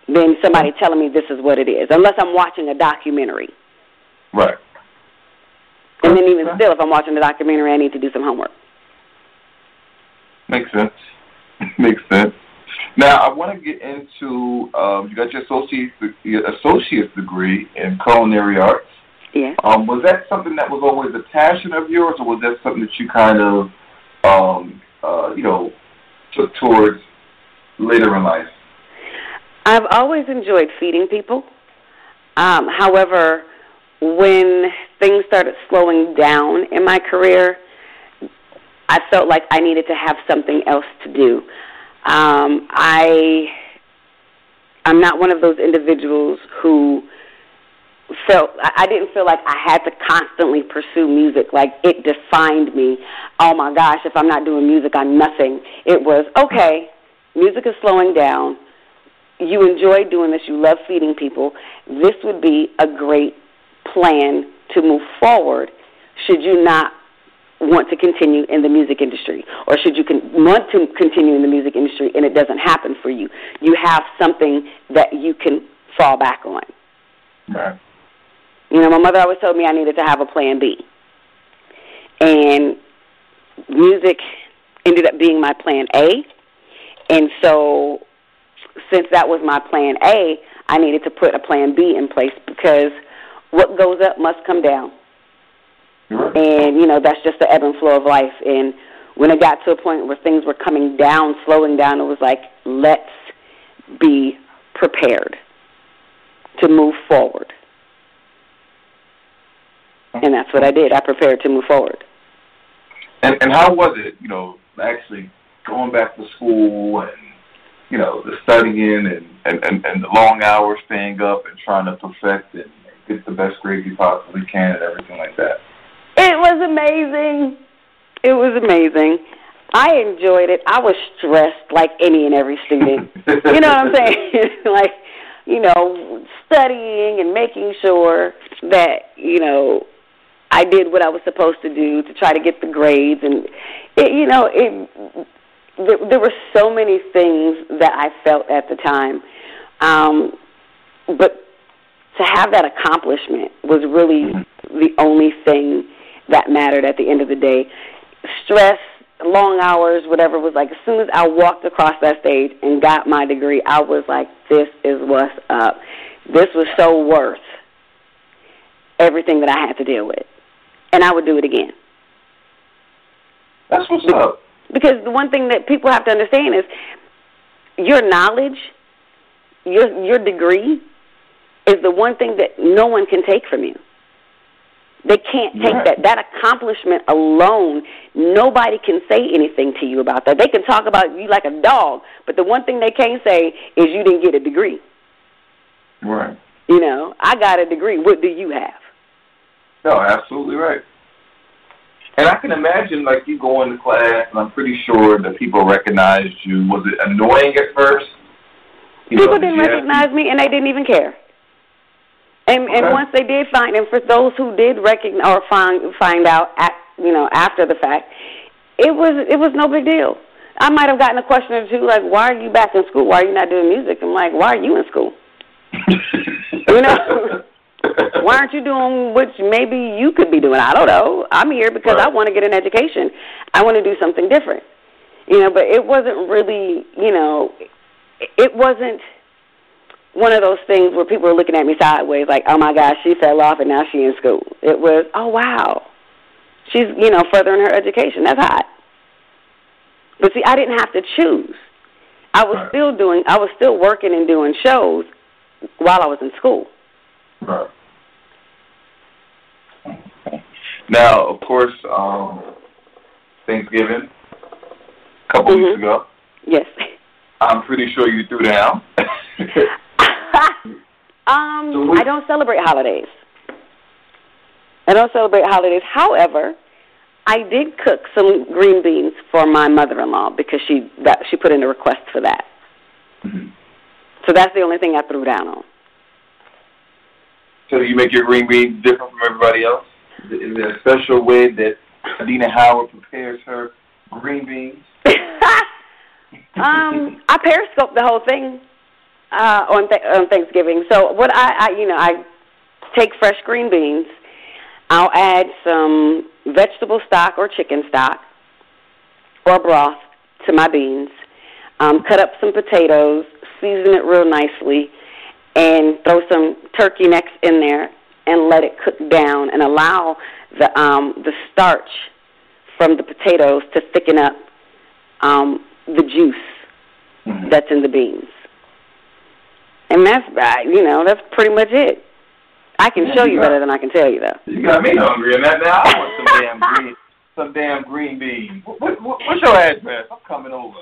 than somebody telling me this is what it is, unless I'm watching a documentary. Right. And then even still, if I'm watching a documentary, I need to do some homework. Makes sense. Makes sense. Now, I want to get into, um, you got your associate's, your associate's degree in culinary arts. Yeah. Um, was that something that was always a passion of yours, or was that something that you kind of, um, uh, you know, took towards later in life? I've always enjoyed feeding people. Um, however, when things started slowing down in my career, I felt like I needed to have something else to do. Um, I, I'm not one of those individuals who felt, I didn't feel like I had to constantly pursue music, like it defined me. Oh my gosh, if I'm not doing music, I'm nothing. It was, okay, music is slowing down. You enjoy doing this. You love feeding people. This would be a great plan to move forward should you not want to continue in the music industry, or should you con- want to continue in the music industry and it doesn't happen for you. You have something that you can fall back on. Right. You know, my mother always told me I needed to have a plan B. And music ended up being my plan A. And so since that was my plan A, I needed to put a plan B in place, because what goes up must come down. Right. And, you know, that's just the ebb and flow of life. And when it got to a point where things were coming down, slowing down, it was like, let's be prepared to move forward. And that's what I did. I prepared to move forward. And and how was it, you know, actually going back to school and, you know, the studying and, and, and, and the long hours staying up and trying to perfect and get the best grades you possibly can and everything like that? It was amazing. It was amazing. I enjoyed it. I was stressed like any and every student. You know what I'm saying? Like, you know, studying and making sure that, you know, I did what I was supposed to do to try to get the grades. And, it, you know, it, there, there were so many things that I felt at the time. Um, but to have that accomplishment was really the only thing that mattered at the end of the day. Stress, long hours, whatever, was like, as soon as I walked across that stage and got my degree, I was like, this is what's up. This was so worth everything that I had to deal with. And I would do it again. That's what's Be- up. Because the one thing that people have to understand is your knowledge, your your degree, is the one thing that no one can take from you. They can't take Right. that. That accomplishment alone, nobody can say anything to you about that. They can talk about you like a dog, but the one thing they can't say is you didn't get a degree. Right. You know, I got a degree. What do you have? No, absolutely right. And I can imagine, like, you go into class, and I'm pretty sure that people recognized you. Was it annoying at first? You People know, didn't did you recognize have- me, and they didn't even care. And Okay. and once they did find, and for those who did recognize or find find out, at, you know, after the fact, it was it was no big deal. I might have gotten a question or two like, "Why are you back in school? Why are you not doing music?" I'm like, "Why are you in school? You know, why aren't you doing what maybe you could be doing? I don't know. I'm here because Right. I want to get an education. I want to do something different. You know, but it wasn't really, you know, it wasn't one of those things where people were looking at me sideways like, oh, my gosh, she fell off and now she's in school. It was, oh, wow, she's, you know, furthering her education. That's hot. But, see, I didn't have to choose. I was Right. still doing, I was still working and doing shows while I was in school. Right. Now, of course, um, Thanksgiving, a couple Mhm. weeks ago. Yes. I'm pretty sure you threw down. um, So we- I don't celebrate holidays. I don't celebrate holidays. However, I did cook some green beans for my mother-in-law because she that she put in a request for that. Mm-hmm. So that's the only thing I threw down on. So you make your green beans different from everybody else? Is it- is there a special way that Adina Howard prepares her green beans? um, I periscoped the whole thing. uh, on, th- on Thanksgiving. So what I, I, you know, I take fresh green beans. I'll add some vegetable stock or chicken stock or broth to my beans. Um, cut up some potatoes, season it real nicely, and throw some turkey necks in there and let it cook down and allow the um, the starch from the potatoes to thicken up um, the juice mm-hmm. that's in the beans. And that's, uh, you know, that's pretty much it. I can yeah, show you, you got, better than I can tell you, though. You got me hungry, and that now I want some damn green, some damn green beans. What, what, what's your address? I'm coming over.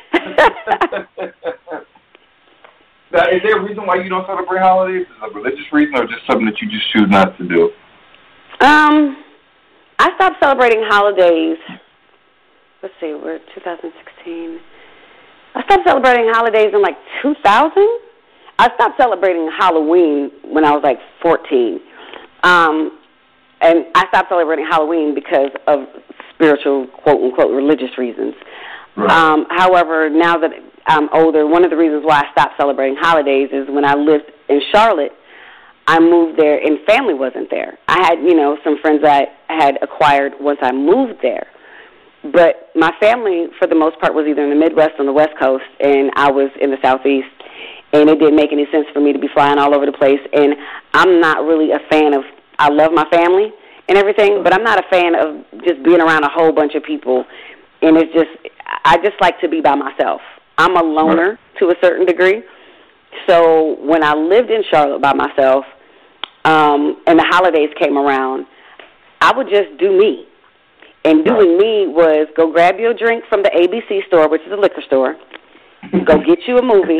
Now, is there a reason why you don't celebrate holidays? Is it a religious reason, or just something that you just choose not to do? Um, I stopped celebrating holidays. Let's see, we're two thousand sixteen. I stopped celebrating holidays in like two thousand. I stopped celebrating Halloween when I was like fourteen. Um, and I stopped celebrating Halloween because of spiritual, quote-unquote, religious reasons. Right. Um, however, now that I'm older, one of the reasons why I stopped celebrating holidays is when I lived in Charlotte, I moved there and family wasn't there. I had, you know, some friends I had acquired once I moved there. But my family, for the most part, was either in the Midwest or the West Coast, and I was in the Southeast. And it didn't make any sense for me to be flying all over the place. And I'm not really a fan of, I love my family and everything, but I'm not a fan of just being around a whole bunch of people. And it's just, I just like to be by myself. I'm a loner to a certain degree. So when I lived in Charlotte by myself um, and the holidays came around, I would just do me. And doing me was go grab you a drink from the A B C store, which is a liquor store, go get you a movie,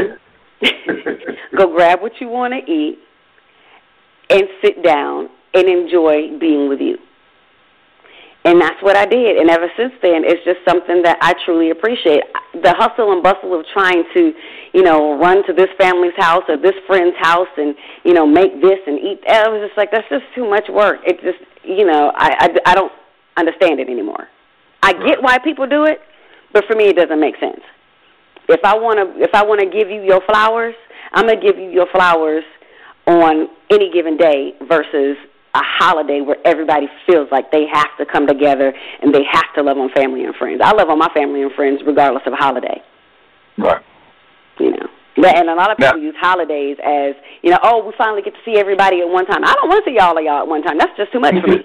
go grab what you want to eat, and sit down and enjoy being with you. And that's what I did. And ever since then, it's just something that I truly appreciate. The hustle and bustle of trying to, you know, run to this family's house or this friend's house and, you know, make this and eat. I was just like, that's just too much work. It just, you know, I, I, I don't understand it anymore. I get why people do it, but for me, it doesn't make sense. If I want to, if I want to give you your flowers, I'm gonna give you your flowers on any given day versus a holiday where everybody feels like they have to come together and they have to love on family and friends. I love on my family and friends regardless of holiday. Right. You know, and a lot of people yeah. use holidays as, you know, oh, we finally get to see everybody at one time. I don't want to see all of y'all at one time. That's just too much for me.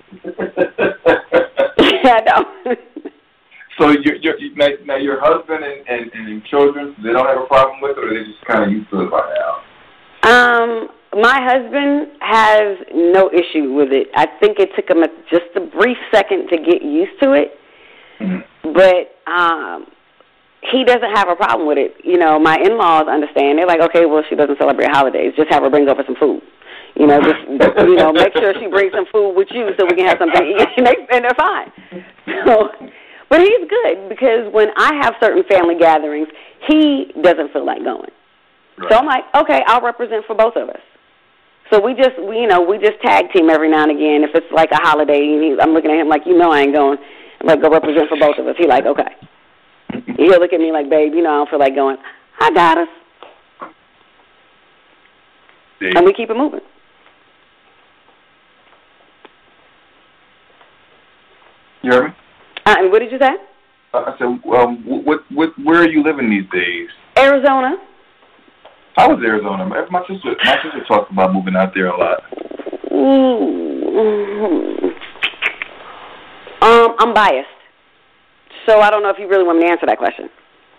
I don't. So your, your, now, now your husband and, and, and your children, they don't have a problem with it, or they just kind of used to it by now? Um, my husband has no issue with it. I think it took him a, just a brief second to get used to it, mm-hmm. but um, he doesn't have a problem with it. You know, my in-laws understand. They're like, okay, well, she doesn't celebrate holidays. Just have her bring over some food. You know, just, you know, make sure she brings some food with you so we can have something to eat, and, they, and they're fine. So... But he's good because when I have certain family gatherings, he doesn't feel like going. Right. So I'm like, okay, I'll represent for both of us. So we just, we, you know, we just tag team every now and again. If it's like a holiday, and he, I'm looking at him like, you know I ain't going. I'm like, go represent for both of us. He like, okay. He'll look at me like, babe, you know I don't feel like going. I got us. Dave. And we keep it moving. You hear me? Uh, and what did you say? Uh, I said, um, what, what, where are you living these days? Arizona. How is Arizona? My sister, my sister talks about moving out there a lot. Mm-hmm. Um, I'm biased, so I don't know if you really want me to answer that question.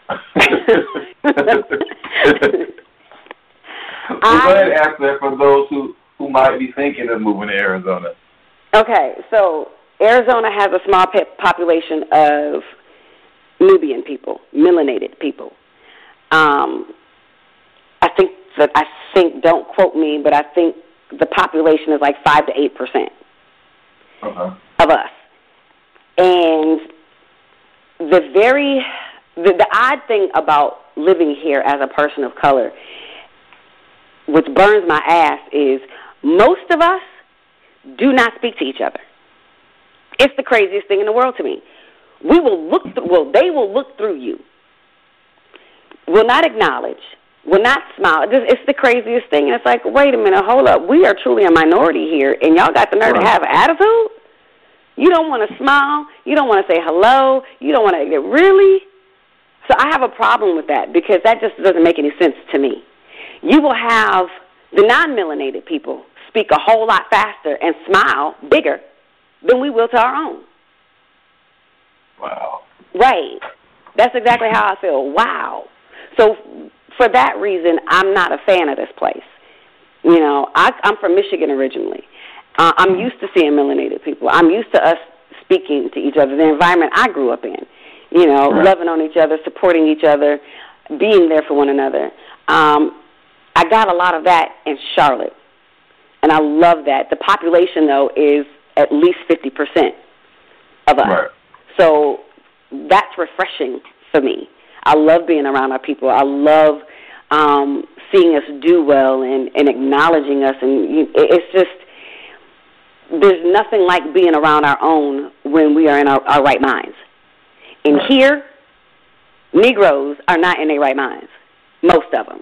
Well, go ahead and answer that for those who, who might be thinking of moving to Arizona. Okay, so Arizona has a small population of Nubian people, melanated people. Um, I think that I think don't quote me, but I think the population is like five to eight percent uh-huh. of us. And the very the, the odd thing about living here as a person of color, which burns my ass, is most of us do not speak to each other. It's the craziest thing in the world to me. We will look through, well, they will look through you, will not acknowledge, will not smile. It's the craziest thing. And it's like, wait a minute, hold up. We are truly a minority here, and y'all got the nerve right. to have an attitude? You don't want to smile. You don't want to say hello. You don't want to get really? So I have a problem with that because that just doesn't make any sense to me. You will have the non-melanated people speak a whole lot faster and smile bigger than we will to our own. Wow. Right. That's exactly how I feel. Wow. So for that reason, I'm not a fan of this place. You know, I, I'm from Michigan originally. Uh, I'm used to seeing melanated people. I'm used to us speaking to each other, the environment I grew up in, you know, right. loving on each other, supporting each other, being there for one another. Um, I got a lot of that in Charlotte, and I love that. The population, though, is at least fifty percent of us. Right. So that's refreshing for me. I love being around our people. I love um, seeing us do well and, and acknowledging us. And you, it's just, there's nothing like being around our own when we are in our, our right minds. And right. here, Negroes are not in their right minds, most of them.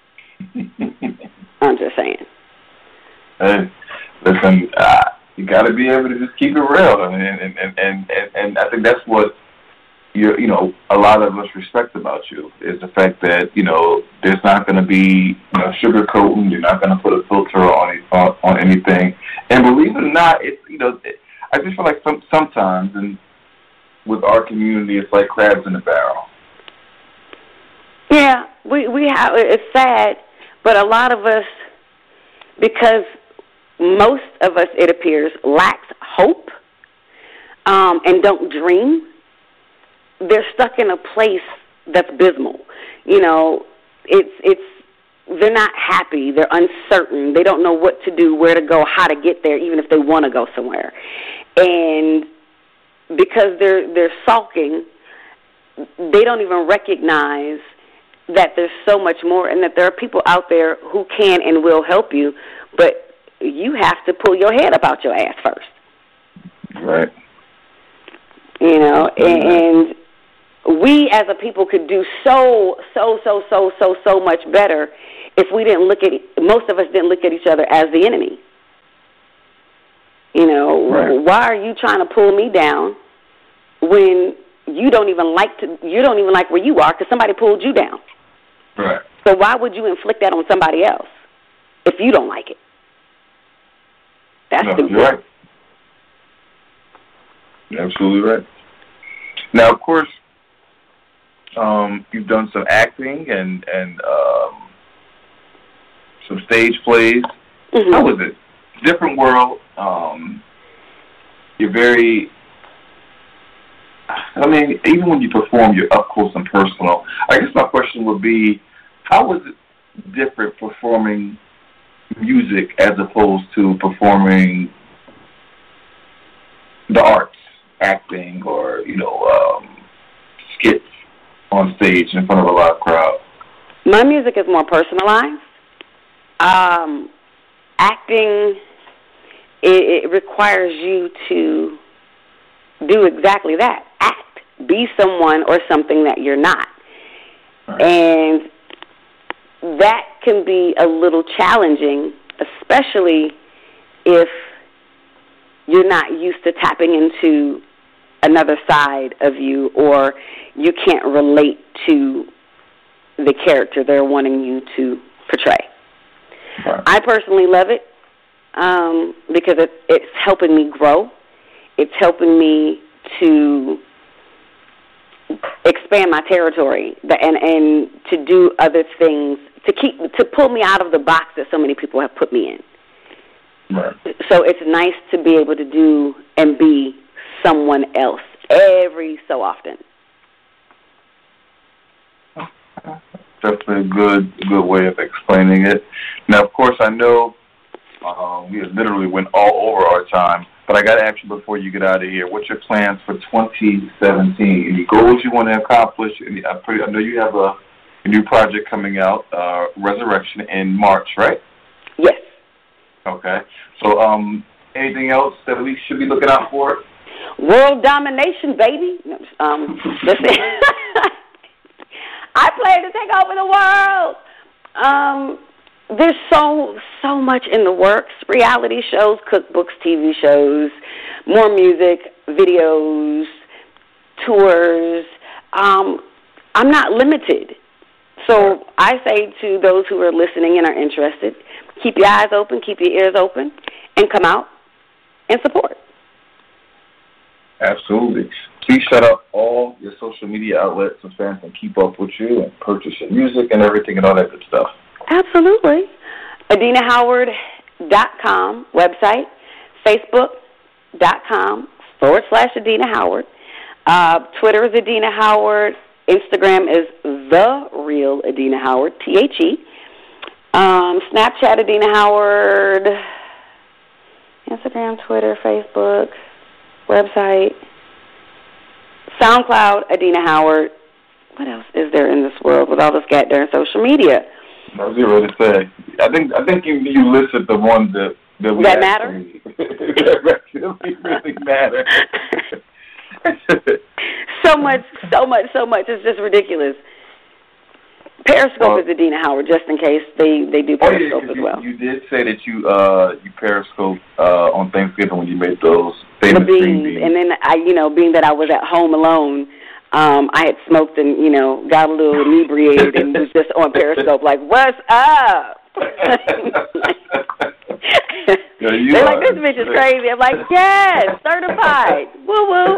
I'm just saying. Hey, listen, uh, you got to be able to just keep it real, and and and and, and I think that's what you you know a lot of us respect about you is the fact that you know there's not going to be you know, sugarcoating. You're not going to put a filter on, on on anything. And believe it or not, it's you know it, I just feel like some sometimes and with our community, it's like crabs in a barrel. Yeah, we we have. It's sad, but a lot of us, because most of us, it appears, lacks hope um, and don't dream. They're stuck in a place that's abysmal. You know, it's it's they're not happy. They're uncertain. They don't know what to do, where to go, how to get there, even if they want to go somewhere. And because they're they're sulking, they don't even recognize that there's so much more and that there are people out there who can and will help you, but you have to pull your head up out your ass first. Right. You know, and, and we as a people could do so, so, so, so, so, so much better if we didn't look at, most of us didn't look at each other as the enemy. You know, right. Why are you trying to pull me down when you don't even like to, you don't even like where you are because somebody pulled you down? Right. So why would you inflict that on somebody else if you don't like it? That's no, the you're right. You're absolutely right. Now, of course, um, you've done some acting and and um, some stage plays. Mm-hmm. How was it? Different world. Um, you're very. I mean, even when you perform, you're up close and personal. I guess my question would be, how was it different performing music as opposed to performing the arts, acting, or, you know, um, skits on stage in front of a live crowd? My music is more personalized. Um, acting, it, it requires you to do exactly that. Act. Be someone or something that you're not. Right. And that can be a little challenging, especially if you're not used to tapping into another side of you or you can't relate to the character they're wanting you to portray. Right. I personally love it um, because it, it's helping me grow. It's helping me to expand my territory and, and to do other things, to keep to pull me out of the box that so many people have put me in. Right. So it's nice to be able to do and be someone else every so often. Definitely a good, good way of explaining it. Now, of course, I know um, we literally went all over our time, but I got to ask you before you get out of here, what's your plans for twenty seventeen? Any goals you want to accomplish? Any, I, pretty, I know you have a, a new project coming out, uh, Resurrection, in March, right? Yes. Okay. So um, anything else that we should be looking out for? World domination, baby. Um, listen. I plan to take over the world. Um, there's so, so much in the works. Reality shows, cookbooks, T V shows, more music, videos, tours. Um, I'm not limited. So I say to those who are listening and are interested, keep your eyes open, keep your ears open, and come out and support. Absolutely. Please shut up all your social media outlets so fans can keep up with you and purchase your music and everything and all that good stuff. Absolutely. Adina Howard dot com website, Facebook.com forward slash Adina Howard. Uh, Twitter is Adina Howard. Instagram is The Real Adina Howard, T H E. Um, Snapchat, Adina Howard. Instagram, Twitter, Facebook, website. SoundCloud, Adina Howard. What else is there in this world with all this goddamn social media? I was going to say. I think I think you you listed the ones that that we that matter. that really really matter. so much, so much, so much. It's just ridiculous. Periscope well, is Adina Howard, just in case they, they do Periscope oh, yeah, as you, well. You did say that you uh you Periscope uh on Thanksgiving when you made those famous the beans, green beans. And then I, you know, being that I was at home alone, um, I had smoked and you know got a little inebriated and was just on Periscope like, what's up? Yeah, They're like, this bitch is crazy. I'm like, yes, certified. Woo woo.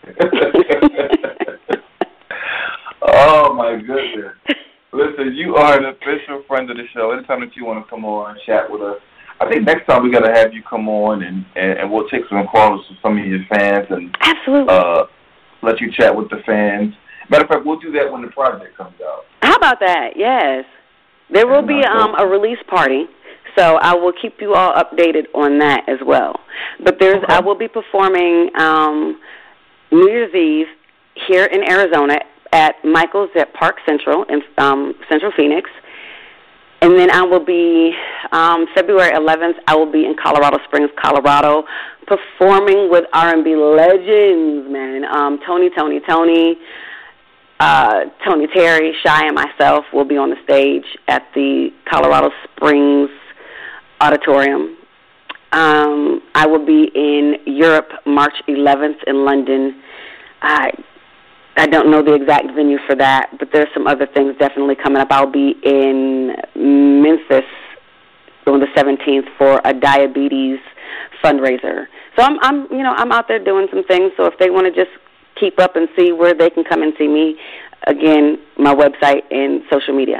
Oh my goodness. Listen, you are an official friend of the show. Anytime that you want to come on and chat with us, I think next time we got to have you come on and, and, and we'll take some calls from some of your fans and absolutely uh, let you chat with the fans. Matter of fact, we'll do that when the project comes out. How about that? Yes. There will be um, a release party, so I will keep you all updated on that as well. But there's, okay. I will be performing um, New Year's Eve here in Arizona at Michael's at Park Central in um, Central Phoenix. And then I will be, um, February eleventh, I will be in Colorado Springs, Colorado, performing with R and B legends, man. Um, Tony, Tony, Tony, uh, Tony Terry, Shy, and myself will be on the stage at the Colorado Springs Auditorium. Um, I will be in Europe March eleventh in London. I I don't know the exact venue for that, but there's some other things definitely coming up. I'll be in Memphis on the seventeenth for a diabetes fundraiser. So I'm, I'm, you know, I'm out there doing some things. So if they want to just keep up and see where they can come and see me, again, my website and social media.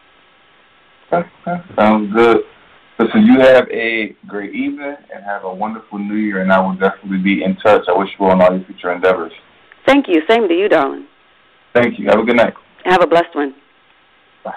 Sounds good. Listen, you have a great evening and have a wonderful New Year, and I will definitely be in touch. I wish you well on all your future endeavors. Thank you. Same to you, darling. Thank you. Have a good night. Have a blessed one. Bye.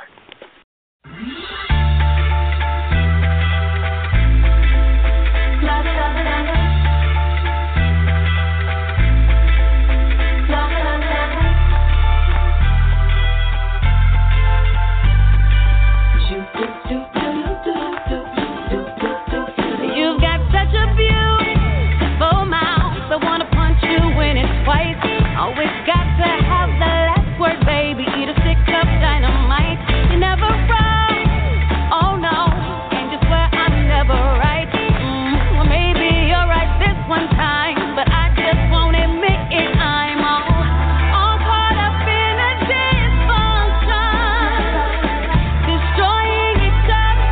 You've got such a beautiful mouth. I want to punch you in it twice. Always got to have the last word, baby. Eat a stick of dynamite. You're never right. Oh no, and you swear I'm never right. Mm, well, maybe you're right this one time, but I just won't admit it. I'm all, all caught up in a dysfunction, destroying each other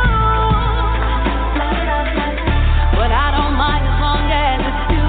too. But I don't mind as long as it's you.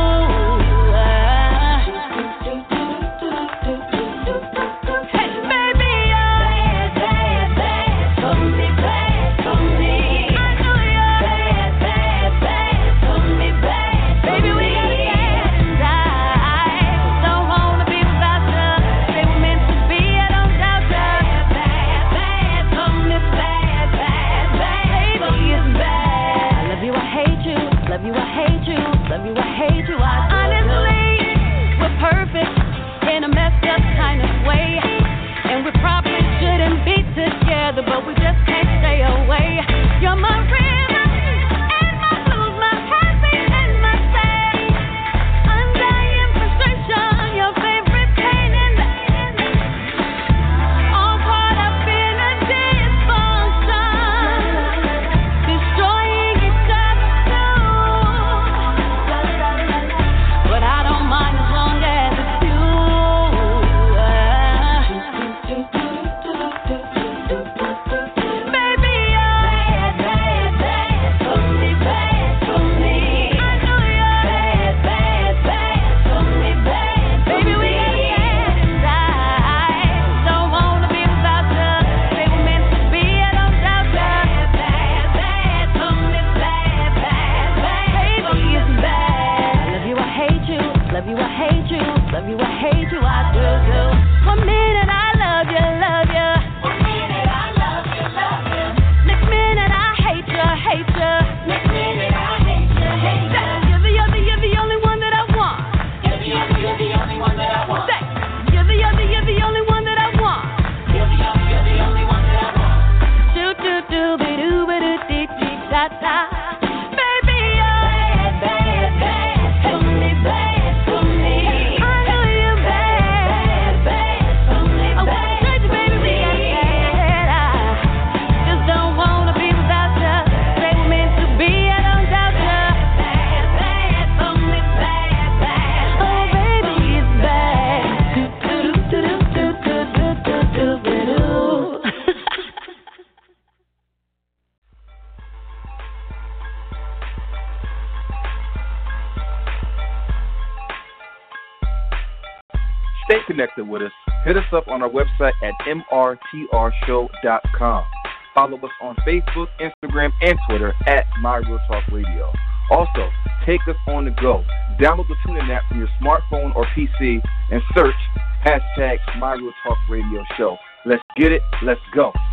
Love you, I hate you. Love you, I hate you. I honestly, we're perfect in a messed up kind of way, and we probably shouldn't be together, but we just can't stay away. You're my rhythm and my blues, my happy and my sad. Undying frustration, your favorite pain in the end. All caught up in a dance. stay connected with us, hit us up on our website at m r t r show dot com. Follow us on Facebook, Instagram, and Twitter at My Real Talk Radio. Also, take us on the go. Download the TuneIn app from your smartphone or P C and search hashtag My Real Talk Radio Show. Let's get it. Let's go.